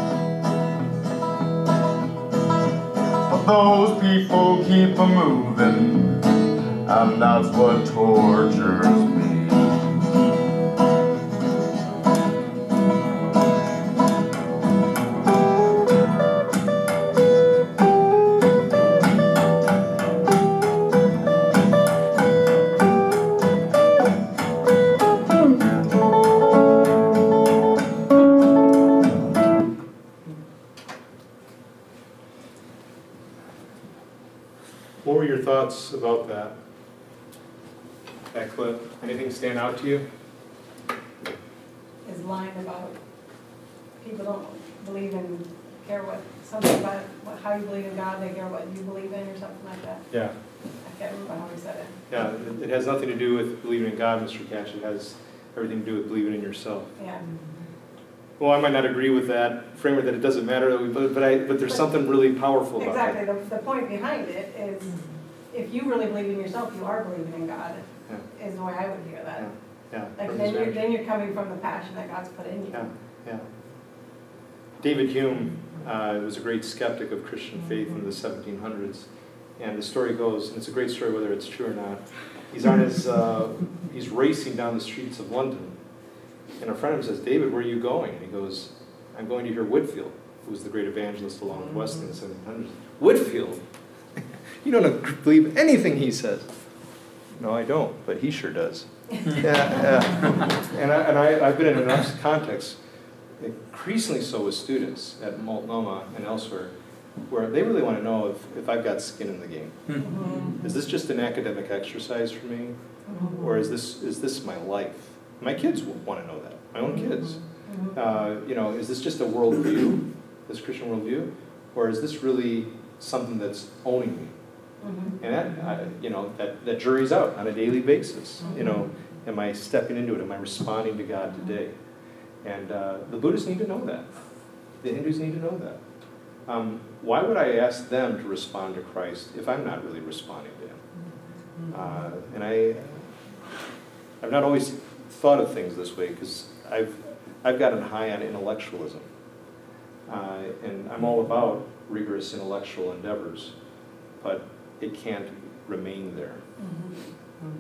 But those people keep a-moving, and that's what tortures me. thoughts about that? That clip? Anything stand out to you? His line about people don't believe in, care what, something about what, how you believe in God, they care what you believe in or something like that. Yeah. I can't remember how he said it. Yeah, it, it has nothing to do with believing in God, Mister Cash. It has everything to do with believing in yourself. Yeah. Well, I might not agree with that framework that it doesn't matter, that we, but, but, I, but there's something really powerful about Exactly. that. The, the point behind it is, if you really believe in yourself, you are believing in God, Yeah. is the way I would hear that. Yeah, yeah. Like, then you're, then you're coming from the passion that God's put in you. Yeah, yeah. David Hume uh, was a great skeptic of Christian faith in the seventeen hundreds. And the story goes, and it's a great story whether it's true or not, he's on his, uh, he's racing down the streets of London. And a friend of him says, David, where are you going? And he goes, I'm going to hear Whitefield, who was the great evangelist along with Wesley in the seventeen hundreds. Whitefield? You don't believe anything he says. No, I don't, but he sure does. yeah, yeah. And, I, and I, I've been in enough contexts, increasingly so with students at Multnomah and elsewhere, where they really want to know if, if I've got skin in the game. Mm-hmm. Is this just an academic exercise for me? Mm-hmm. Or is this, is this my life? My kids want to know that, my own kids. Mm-hmm. Uh, you know, is this just a worldview, this Christian worldview? Or is this really something that's owning me? Mm-hmm. And that, I, you know, that, that jury's out on a daily basis. You know, am I stepping into it? Am I responding to God today? And uh, the Buddhists need to know that. The Hindus need to know that. Um, why would I ask them to respond to Christ if I'm not really responding to Him? Uh, and I, I've not always thought of things this way because I've, I've gotten high on intellectualism. Uh, and I'm all about rigorous intellectual endeavors, but it can't remain there. Mm-hmm.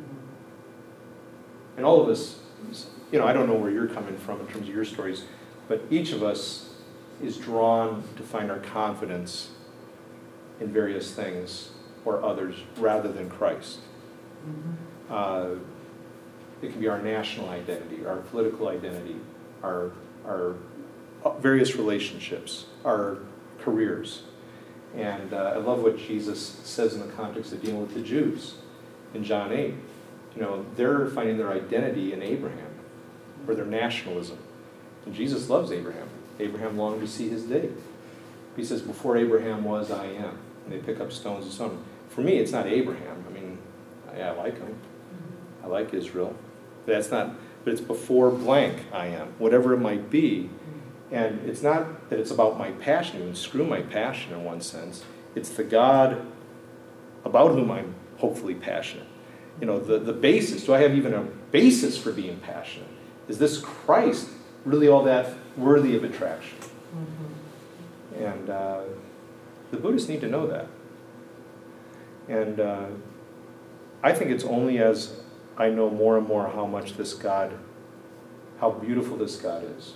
And all of us, you know, I don't know where you're coming from in terms of your stories, but each of us is drawn to find our confidence in various things or others rather than Christ. Mm-hmm. Uh, it can be our national identity, our political identity, our, our various relationships, our careers. And uh, I love what Jesus says in the context of dealing with the Jews in John eight. You know, they're finding their identity in Abraham, or their nationalism. And Jesus loves Abraham. Abraham longed to see his day. He says, before Abraham was, I am. And they pick up stones and so on. For me, it's not Abraham. I mean, yeah, I like him. I like Israel. But that's not, but it's before blank, I am. Whatever it might be. And it's not that it's about my passion, even screw my passion in one sense. It's the God about whom I'm hopefully passionate. You know, the, the basis, do I have even a basis for being passionate? Is this Christ really all that worthy of attraction? Mm-hmm. And uh, the Buddhists need to know that. And uh, I think it's only as I know more and more how much this God, how beautiful this God is.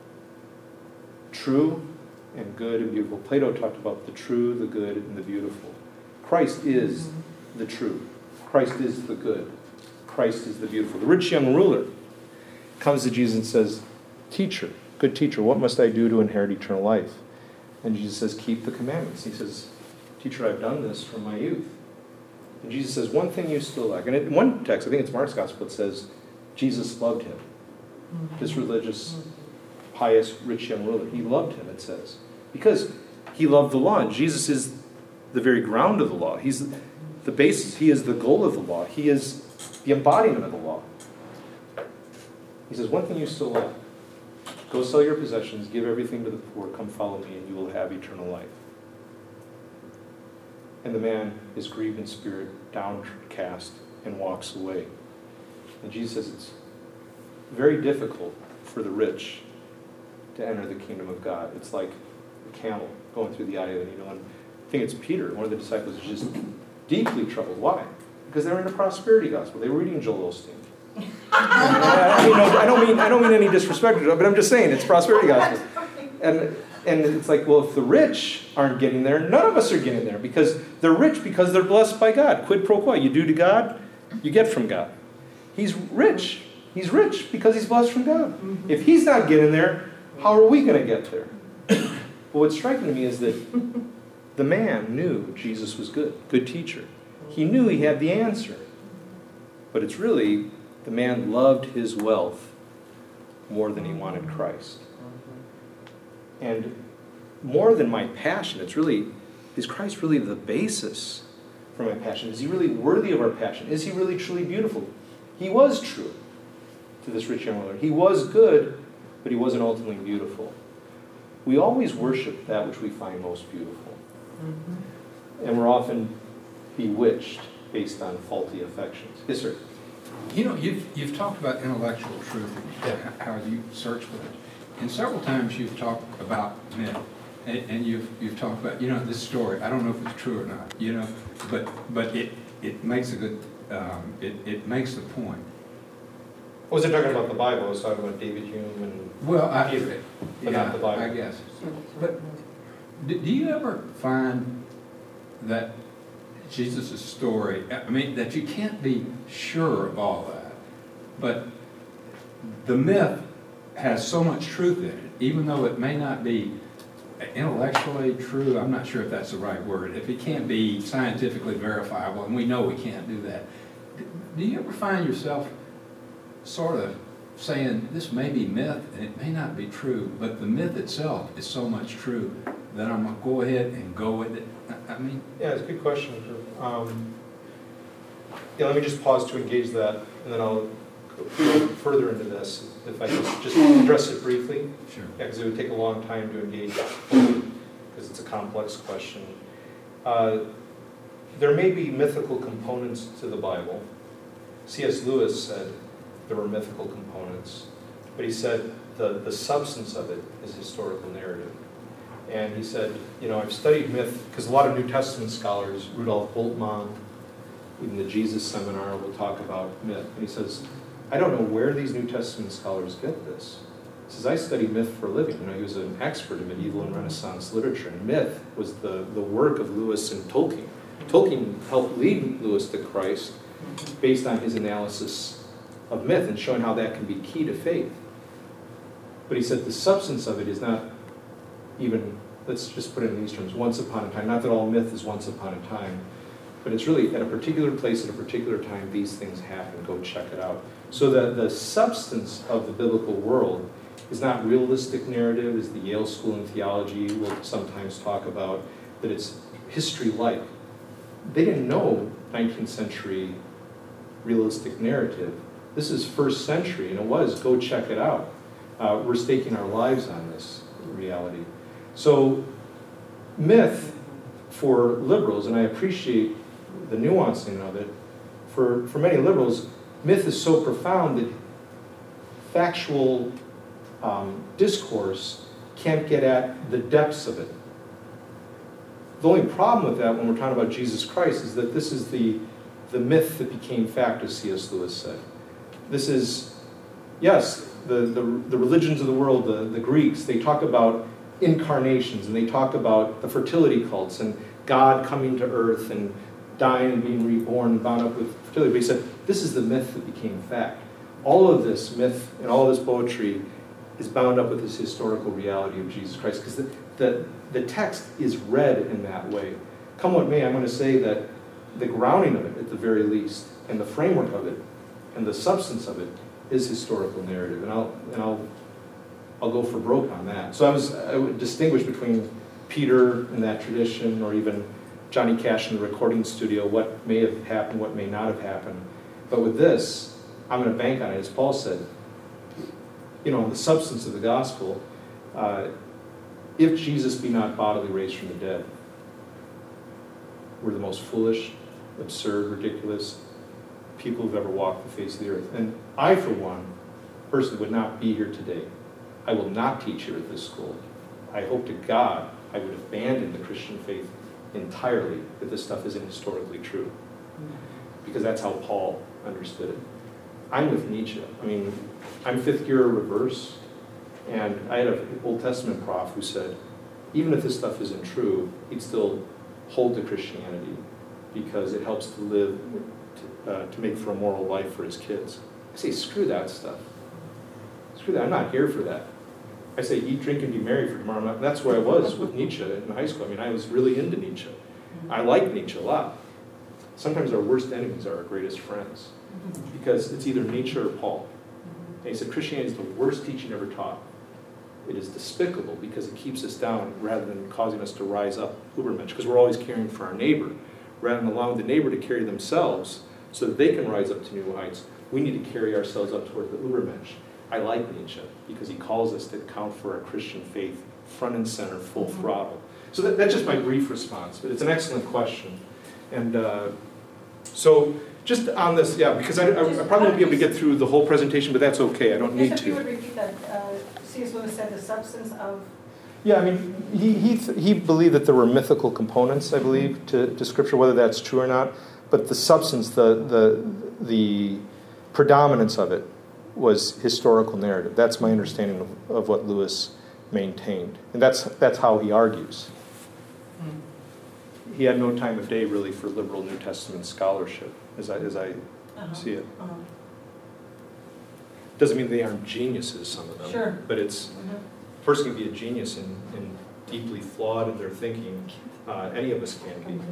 True and good and beautiful. Plato talked about the true, the good, and the beautiful. Christ is the true. Christ is the good. Christ is the beautiful. The rich young ruler comes to Jesus and says, Teacher, good teacher, what must I do to inherit eternal life? And Jesus says, keep the commandments. He says, Teacher, I've done this from my youth. And Jesus says, one thing you still lack. And in one text, I think it's Mark's Gospel, it says, Jesus loved him. This religious, pious, rich young ruler. He loved him, it says. Because he loved the law. And Jesus is the very ground of the law. He's the basis. He is the goal of the law. He is the embodiment of the law. He says, one thing you still lack. Go sell your possessions, give everything to the poor, come follow me, and you will have eternal life. And the man is grieved in spirit, downcast, and walks away. And Jesus says it's very difficult for the rich to enter the kingdom of God. It's like a camel going through the eye of a needle. And I think it's Peter, one of the disciples, is just deeply troubled. Why? Because they're in a prosperity gospel. They were reading Joel Osteen. I, I, mean, no, I don't mean I don't mean any disrespect, but I'm just saying it's prosperity gospel. And and it's like, well, if the rich aren't getting there, none of us are getting there because they're rich because they're blessed by God. Quid pro quo. You do to God, you get from God. He's rich. He's rich because he's blessed from God. If he's not getting there, how are we going to get there? Well, what's striking to me is that the man knew Jesus was good, good teacher. He knew he had the answer. But it's really, the man loved his wealth more than he wanted Christ. And more than my passion, it's really, is Christ really the basis for my passion? Is he really worthy of our passion? Is he really truly beautiful? He was true to this rich young ruler. He was good, but he wasn't ultimately beautiful. We always worship that which we find most beautiful. Mm-hmm. And we're often bewitched based on faulty affections. Yes, sir? You know, you've, you've talked about intellectual truth and Yeah. how you search for it. And several times you've talked about myth. And, and you've, you've talked about, you know, this story, I don't know if it's true or not, you know, but, but it, it makes a good, um, it, it makes the point. I wasn't talking about the Bible, I was talking about David Hume and Well, I, Peter, but yeah, not the Bible. I guess. But do, do you ever find that Jesus' story, I mean, that you can't be sure of all that, but the myth has so much truth in it, even though it may not be intellectually true, I'm not sure if that's the right word, if it can't be scientifically verifiable, and we know we can't do that. Do you ever find yourself sort of saying, this may be myth, and it may not be true, but the myth itself is so much true that I'm going to go ahead and go with it? I, I mean... Yeah, it's a good question. Um, yeah, let me just pause to engage that, and then I'll go further into this, if I just, just address it briefly. Sure. Yeah, because it would take a long time to engage because it's a complex question. Uh, there may be mythical components to the Bible. C S Lewis said there were mythical components, but he said the, the substance of it is historical narrative. And he said, you know, I've studied myth, because a lot of New Testament scholars, Rudolf Bultmann, even the Jesus Seminar will talk about myth. And he says, I don't know where these New Testament scholars get this. He says, I study myth for a living. You know, he was an expert in medieval and Renaissance literature. And myth was the, the work of Lewis and Tolkien. Tolkien helped lead Lewis to Christ based on his analysis of myth and showing how that can be key to faith. But he said the substance of it is not even, let's just put it in these terms, once upon a time. Not that all myth is once upon a time, but it's really at a particular place at a particular time these things happen. Go check it out. So that the substance of the biblical world is not realistic narrative, as the Yale School in Theology will sometimes talk about, that it's history-like. They didn't know nineteenth century realistic narrative. This is first century, and it was, go check it out. Uh, we're staking our lives on this reality. So myth for liberals, and I appreciate the nuancing of it, for, for many liberals, myth is so profound that factual um, discourse can't get at the depths of it. The only problem with that when we're talking about Jesus Christ is that this is the, the myth that became fact, as C S Lewis said. This is, yes, the, the, the religions of the world, the, the Greeks, they talk about incarnations, and they talk about the fertility cults, and God coming to earth, and dying and being reborn, and bound up with fertility. But he said, this is the myth that became fact. All of this myth and all of this poetry is bound up with this historical reality of Jesus Christ, because the, the, the text is read in that way. Come what may, I'm going to say that the grounding of it, at the very least, and the framework of it, and the substance of it, is historical narrative. And I'll, and I'll, I'll go for broke on that. So I, was, I would distinguish between Peter and that tradition, or even Johnny Cash in the recording studio, what may have happened, what may not have happened. But with this, I'm going to bank on it, as Paul said, you know, the substance of the gospel, uh, if Jesus be not bodily raised from the dead, we're the most foolish, absurd, ridiculous people who've ever walked the face of the earth. And I, for one, personally would not be here today. I will not teach here at this school. I hope to God I would abandon the Christian faith entirely if this stuff isn't historically true. Because that's how Paul understood it. I'm with Nietzsche. I mean, I'm fifth year reverse, and I had an Old Testament prof who said, even if this stuff isn't true, he'd still hold to Christianity because it helps to live, to, uh, to make for a moral life for his kids. I say, screw that stuff. Screw that. I'm not here for that. I say, eat, drink, and be merry for tomorrow night. That's where I was with Nietzsche in high school. I mean, I was really into Nietzsche. I liked Nietzsche a lot. sometimes our worst enemies are our greatest friends. Because it's either Nietzsche or Paul. And he said Christianity is the worst teaching ever taught. It is despicable because it keeps us down rather than causing us to rise up, Ubermensch, because we're always caring for our neighbor, rather than allowing the neighbor to carry themselves so that they can rise up to new heights. We need to carry ourselves up toward the Ubermensch. I like Nietzsche because he calls us to account for our Christian faith front and center, full throttle. So that, that's just my brief response, but it's an excellent question. And uh, so just on this, yeah, because I, I, I probably won't be able to get through the whole presentation, but that's okay. I don't need Just if you would to. repeat that, uh, C S Lewis said the substance of, Yeah, I mean, he, he, he believed that there were mythical components, I believe, to, to Scripture, whether that's true or not. But the substance, the, the, the predominance of it was historical narrative. That's my understanding of, of what Lewis maintained. And that's, that's how he argues. He had no time of day, really, for liberal New Testament scholarship, as I, as I uh-huh, see it. uh-huh. Doesn't mean they aren't geniuses, some of them. Sure. But it's, Mhm. a person can be a genius and, and deeply flawed in their thinking. Uh, any of us can be.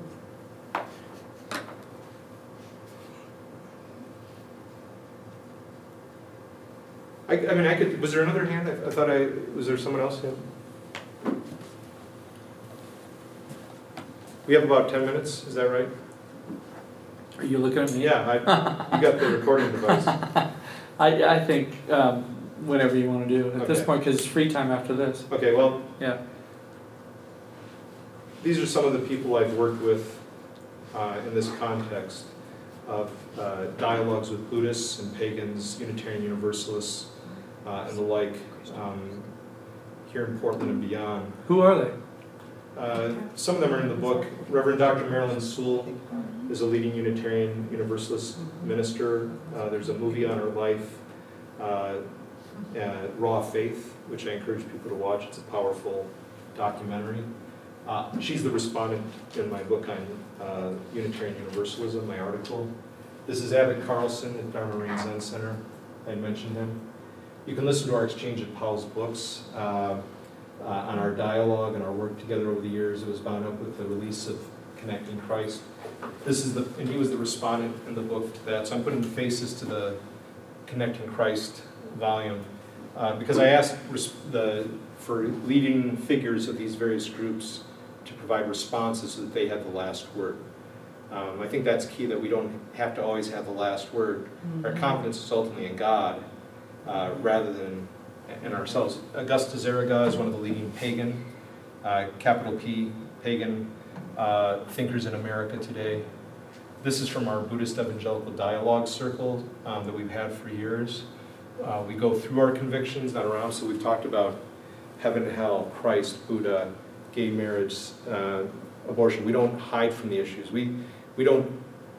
I, I mean, I could, was there another hand? I, I thought I, was there someone else? Yeah. We have about ten minutes, is that right? Are you looking at me? Yeah, I, you got the recording device. I, I think um, whatever you want to do at this Okay. point, because it's free time after this. Okay, well, Yeah. these are some of the people I've worked with uh, in this context of uh, dialogues with Buddhists and pagans, Unitarian Universalists, uh, and the like, um, here in Portland and beyond. Who are they? Uh, some of them are in the book. Reverend Doctor Marilyn Sewell is a leading Unitarian Universalist minister. Uh, there's a movie on her life, uh, uh, Raw Faith, which I encourage people to watch. It's a powerful documentary. Uh, she's the respondent in my book on uh, Unitarian Universalism, my article. This is Abbott Carlson at Dharma Reign Zen Center. I mentioned him. You can listen to our exchange of Powell's books. Uh, Uh, on our dialogue and our work together over the years. It was bound up with the release of Connecting Christ. This is the, and he was the respondent in the book to that. So I'm putting faces to the Connecting Christ volume uh, because I asked res- the, for leading figures of these various groups to provide responses so that they had the last word. Um, I think that's key, that we don't have to always have the last word. Mm-hmm. Our confidence is ultimately in God uh, rather than in ourselves. Augusta Zaraga is one of the leading pagan, uh, capital P, pagan uh, thinkers in America today. This is from our Buddhist Evangelical Dialogue Circle um, that we've had for years. Uh, we go through our convictions, not around, so we've talked about heaven, hell, Christ, Buddha, gay marriage, uh, abortion. We don't hide from the issues. We, we don't,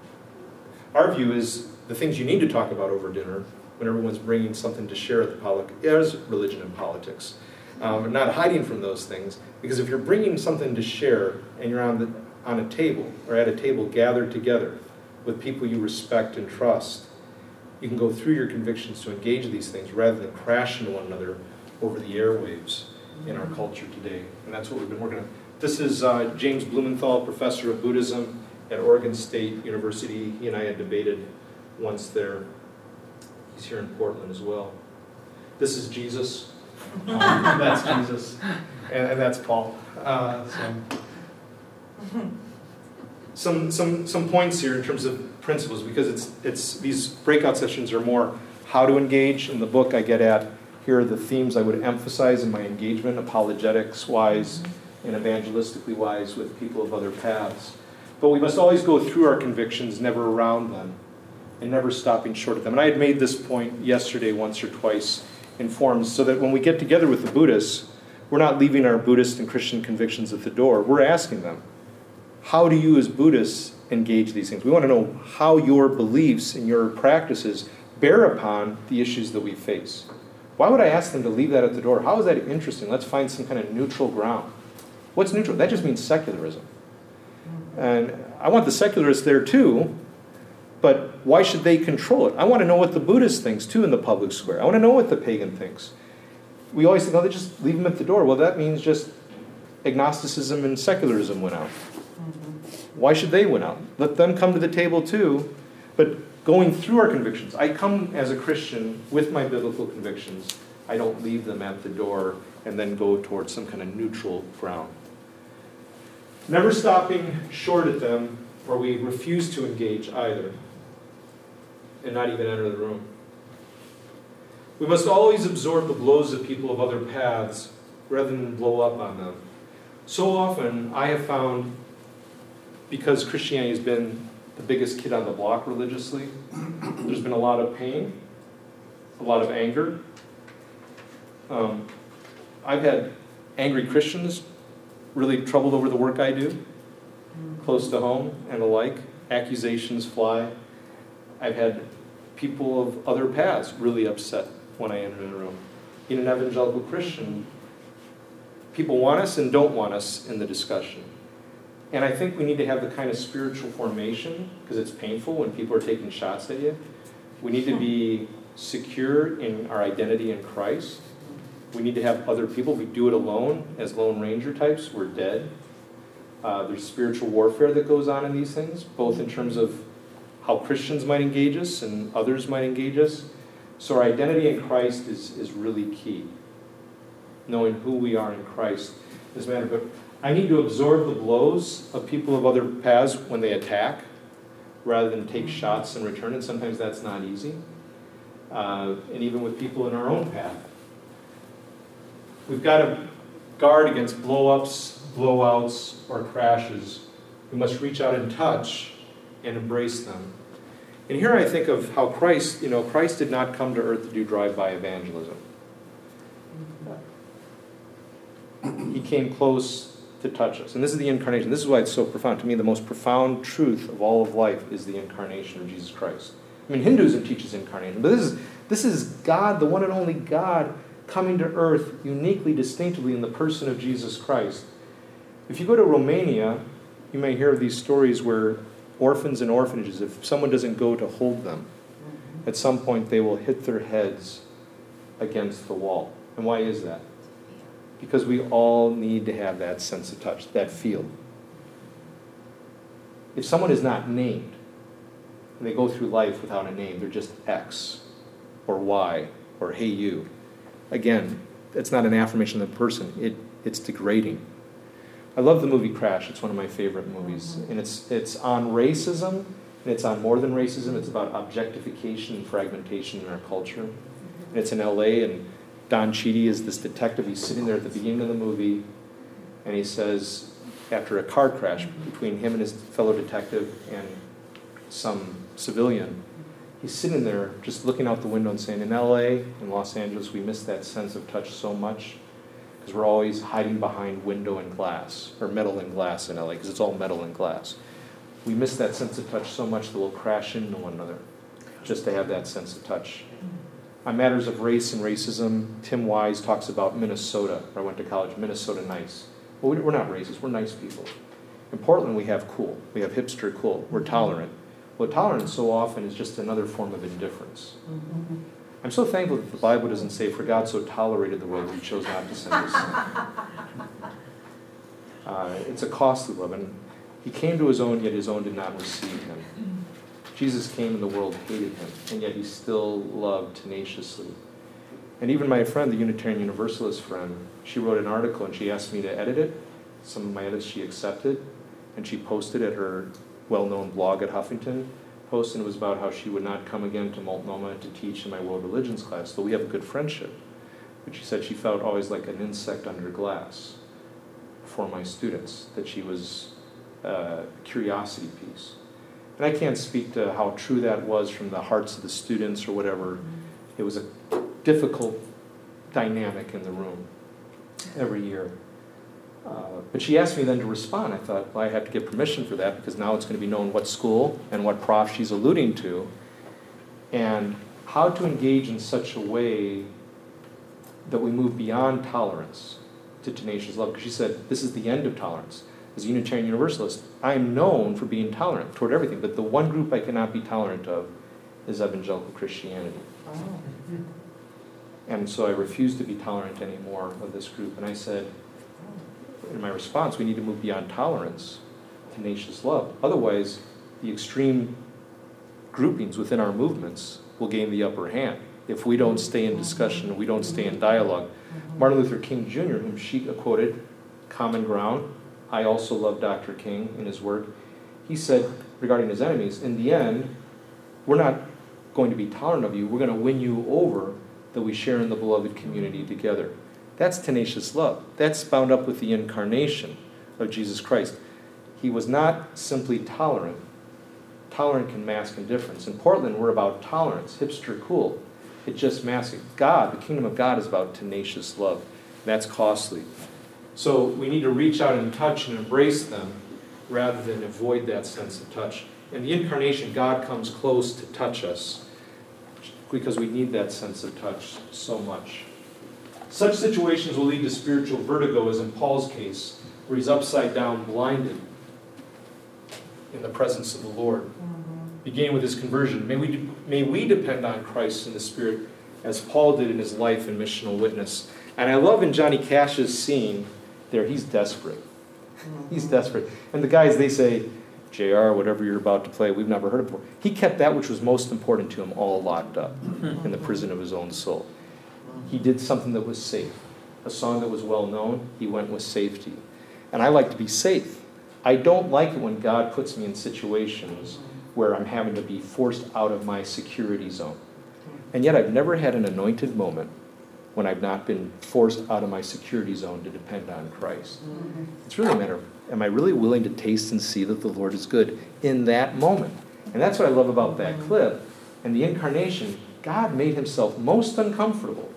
our view is the things you need to talk about over dinner when everyone's bringing something to share at the public is religion and politics. Um, and not hiding from those things, because if you're bringing something to share and you're on, the, on a table or at a table gathered together with people you respect and trust, you can go through your convictions to engage these things rather than crash into one another over the airwaves in our culture today. And that's what we've been working on. This is uh, James Blumenthal, professor of Buddhism at Oregon State University. He and I had debated once there. He's here in Portland as well. This is Jesus. Um, that's Jesus. And, and that's Paul. Uh, so. Some, some, some points here in terms of principles, because it's, it's, these breakout sessions are more how to engage. In the book I get at, here are the themes I would emphasize in my engagement, apologetics-wise and evangelistically wise with people of other paths. But we must always go through our convictions, never around them, and never stopping short of them. And I had made this point yesterday once or twice in forums, so that when we get together with the Buddhists, we're not leaving our Buddhist and Christian convictions at the door. We're asking them, how do you as Buddhists engage these things? We want to know how your beliefs and your practices bear upon the issues that we face. Why would I ask them to leave that at the door? How is that interesting? Let's find some kind of neutral ground. What's neutral? That just means secularism. And I want the secularists there too, but why should they control it? I want to know what the Buddhist thinks too in the public square. I want to know what the pagan thinks. We always think, oh, they just leave them at the door. Well, that means just agnosticism and secularism went out. Mm-hmm. Why should they win out? Let them come to the table too. But going through our convictions, I come as a Christian with my biblical convictions. I don't leave them at the door and then go towards some kind of neutral ground. Never stopping short at them, or we refuse to engage either, and not even enter the room. We must always absorb the blows of people of other paths rather than blow up on them. So often, I have found, because Christianity has been the biggest kid on the block religiously, there's been a lot of pain, a lot of anger. Um, I've had angry Christians really troubled over the work I do, close to home and the like. Accusations fly. I've had people of other paths really upset when I enter a room. In an evangelical Christian, people want us and don't want us in the discussion. And I think we need to have the kind of spiritual formation, because it's painful when people are taking shots at you. We need to be secure in our identity in Christ. We need to have other people. If we do it alone, as Lone Ranger types, we're dead. Uh, there's spiritual warfare that goes on in these things, both in terms of how Christians might engage us and others might engage us. So our identity in Christ is, is really key. Knowing who we are in Christ is matter. But I need to absorb the blows of people of other paths when they attack, rather than take shots in return, and sometimes that's not easy. Uh, and even with people in our own path. We've got to guard against blow-ups, blowouts, or crashes. We must reach out and touch and embrace them. And here I think of how Christ, you know, Christ did not come to earth to do drive-by evangelism. He came close to touch us. And this is the incarnation. This is why it's so profound. To me, the most profound truth of all of life is the incarnation of Jesus Christ. I mean, Hinduism teaches incarnation, but this is, this is God, the one and only God, coming to earth uniquely, distinctively in the person of Jesus Christ. If you go to Romania, you may hear of these stories where orphans and orphanages, if someone doesn't go to hold them, at some point they will hit their heads against the wall. And why is that? Because we all need to have that sense of touch, that feel. If someone is not named, and they go through life without a name, they're just X, or Y, or hey you. Again, it's not an affirmation of the person. It, it's degrading. I love the movie Crash. It's one of my favorite movies. And it's, it's on racism, and it's on more than racism. It's about objectification and fragmentation in our culture. And it's in L A, and Don Cheadle is this detective. He's sitting there at the beginning of the movie, and he says, after a car crash between him and his fellow detective and some civilian, he's sitting there just looking out the window and saying, in L A, in Los Angeles, we miss that sense of touch so much because we're always hiding behind window and glass, or metal and glass in L A, because it's all metal and glass. We miss that sense of touch so much that we'll crash into one another just to have that sense of touch. On matters of race and racism, Tim Wise talks about Minnesota, where I went to college, Minnesota nice. Well, we're not racist, we're nice people. In Portland, we have cool. We have hipster cool. We're tolerant. Well, tolerance so often is just another form of indifference. Mm-hmm. I'm so thankful that the Bible doesn't say, for God so tolerated the world that he chose not to send his son. Uh, it's a costly love, and he came to his own, yet his own did not receive him. Jesus came and the world hated him, and yet he still loved tenaciously. And even my friend, the Unitarian Universalist friend, she wrote an article and she asked me to edit it. Some of my edits she accepted, and she posted at her well-known blog at Huffington Post, and it was about how she would not come again to Multnomah to teach in my world religions class, though we have a good friendship. But she said she felt always like an insect under glass for my students, that she was a curiosity piece. And I can't speak to how true that was from the hearts of the students or whatever. It was a difficult dynamic in the room every year. Uh, but she asked me then to respond. I thought, well, I have to get permission for that because now it's going to be known what school and what prof she's alluding to and how to engage in such a way that we move beyond tolerance to tenacious love. Because she said, this is the end of tolerance. As a Unitarian Universalist, I am known for being tolerant toward everything, but the one group I cannot be tolerant of is evangelical Christianity. Oh. And so I refuse to be tolerant anymore of this group. And I said, in my response, we need to move beyond tolerance tenacious love. Otherwise, the extreme groupings within our movements will gain the upper hand if we don't stay in discussion, we don't stay in dialogue. Martin Luther King Junior, whom she quoted, Common Ground, I also love Doctor King in his work. He said regarding his enemies, in the end, we're not going to be tolerant of you. We're going to win you over that we share in the beloved community together. That's tenacious love. That's bound up with the incarnation of Jesus Christ. He was not simply tolerant. Tolerant can mask indifference. In Portland, we're about tolerance, hipster cool. It just masks it. God, the kingdom of God is about tenacious love. That's costly. So we need to reach out and touch and embrace them rather than avoid that sense of touch. In the incarnation, God comes close to touch us because we need that sense of touch so much. Such situations will lead to spiritual vertigo, as in Paul's case, where he's upside down, blinded in the presence of the Lord. Beginning with his conversion, may we, may we depend on Christ in the Spirit as Paul did in his life and missional witness. And I love in Johnny Cash's scene there, he's desperate. He's desperate. And the guys, they say, J R, whatever you're about to play, we've never heard it before. He kept that which was most important to him all locked up in the prison of his own soul. He did something that was safe. A song that was well known, he went with safety. And I like to be safe. I don't like it when God puts me in situations where I'm having to be forced out of my security zone. And yet I've never had an anointed moment when I've not been forced out of my security zone to depend on Christ. It's really a matter of, am I really willing to taste and see that the Lord is good in that moment? And that's what I love about that clip. And the incarnation, God made himself most uncomfortable.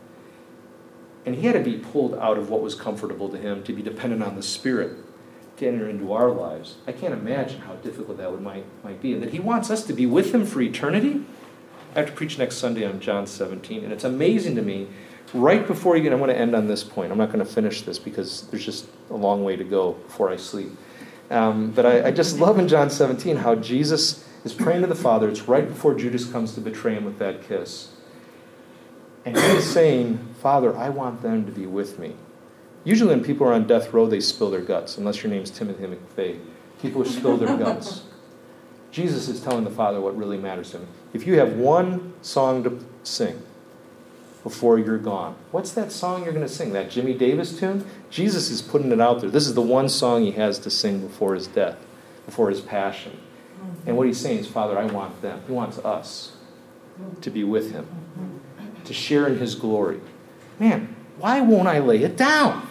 And he had to be pulled out of what was comfortable to him to be dependent on the Spirit to enter into our lives. I can't imagine how difficult that would might, might be. And that he wants us to be with him for eternity. I have to preach next Sunday on John seventeen. And it's amazing to me, right before you get, I want to end on this point. I'm not going to finish this because there's just a long way to go before I sleep. Um, but I, I just love in John seventeen how Jesus is praying to the Father. It's right before Judas comes to betray him with that kiss. And he is saying, Father, I want them to be with me. Usually when people are on death row, they spill their guts, unless your name's Timothy McVeigh. People spill their guts. Jesus is telling the Father what really matters to him. If you have one song to sing before you're gone, what's that song you're going to sing? That Jimmy Davis tune? Jesus is putting it out there. This is the one song he has to sing before his death, before his passion. And what he's saying is, Father, I want them. He wants us to be with him, to share in his glory. Man, why won't I lay it down?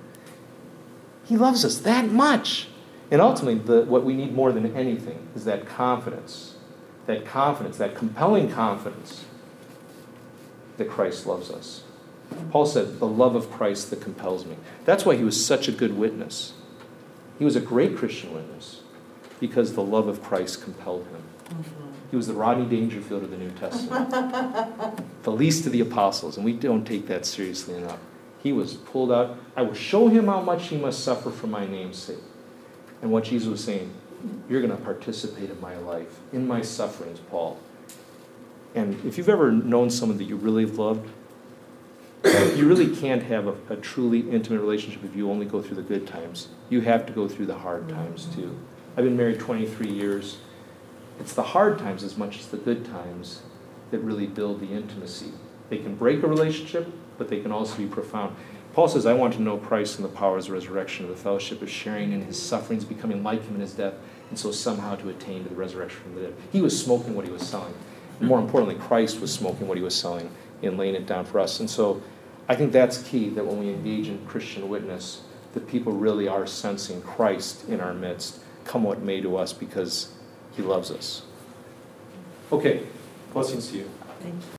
He loves us that much. And ultimately, the, what we need more than anything is that confidence, that confidence, that compelling confidence that Christ loves us. Paul said, the love of Christ that compels me. That's why he was such a good witness. He was a great Christian witness because the love of Christ compelled him. He was the Rodney Dangerfield of the New Testament, the least of the apostles, and we don't take that seriously enough. He was pulled out. I will show him how much he must suffer for my name's sake. And what Jesus was saying, you're going to participate in my life, in my sufferings, Paul. And if you've ever known someone that you really loved, you really can't have a, a truly intimate relationship if you only go through the good times. You have to go through the hard times too. I've been married twenty-three years. It's the hard times as much as the good times that really build the intimacy. They can break a relationship, but they can also be profound. Paul says, I want to know Christ and the powers of resurrection, the fellowship of sharing in his sufferings, becoming like him in his death, and so somehow to attain to the resurrection from the dead. He was smoking what he was selling. And more importantly, Christ was smoking what he was selling and laying it down for us. And so I think that's key, that when we engage in Christian witness, that people really are sensing Christ in our midst, come what may to us, because he loves us. Okay, blessings to you. Thank you.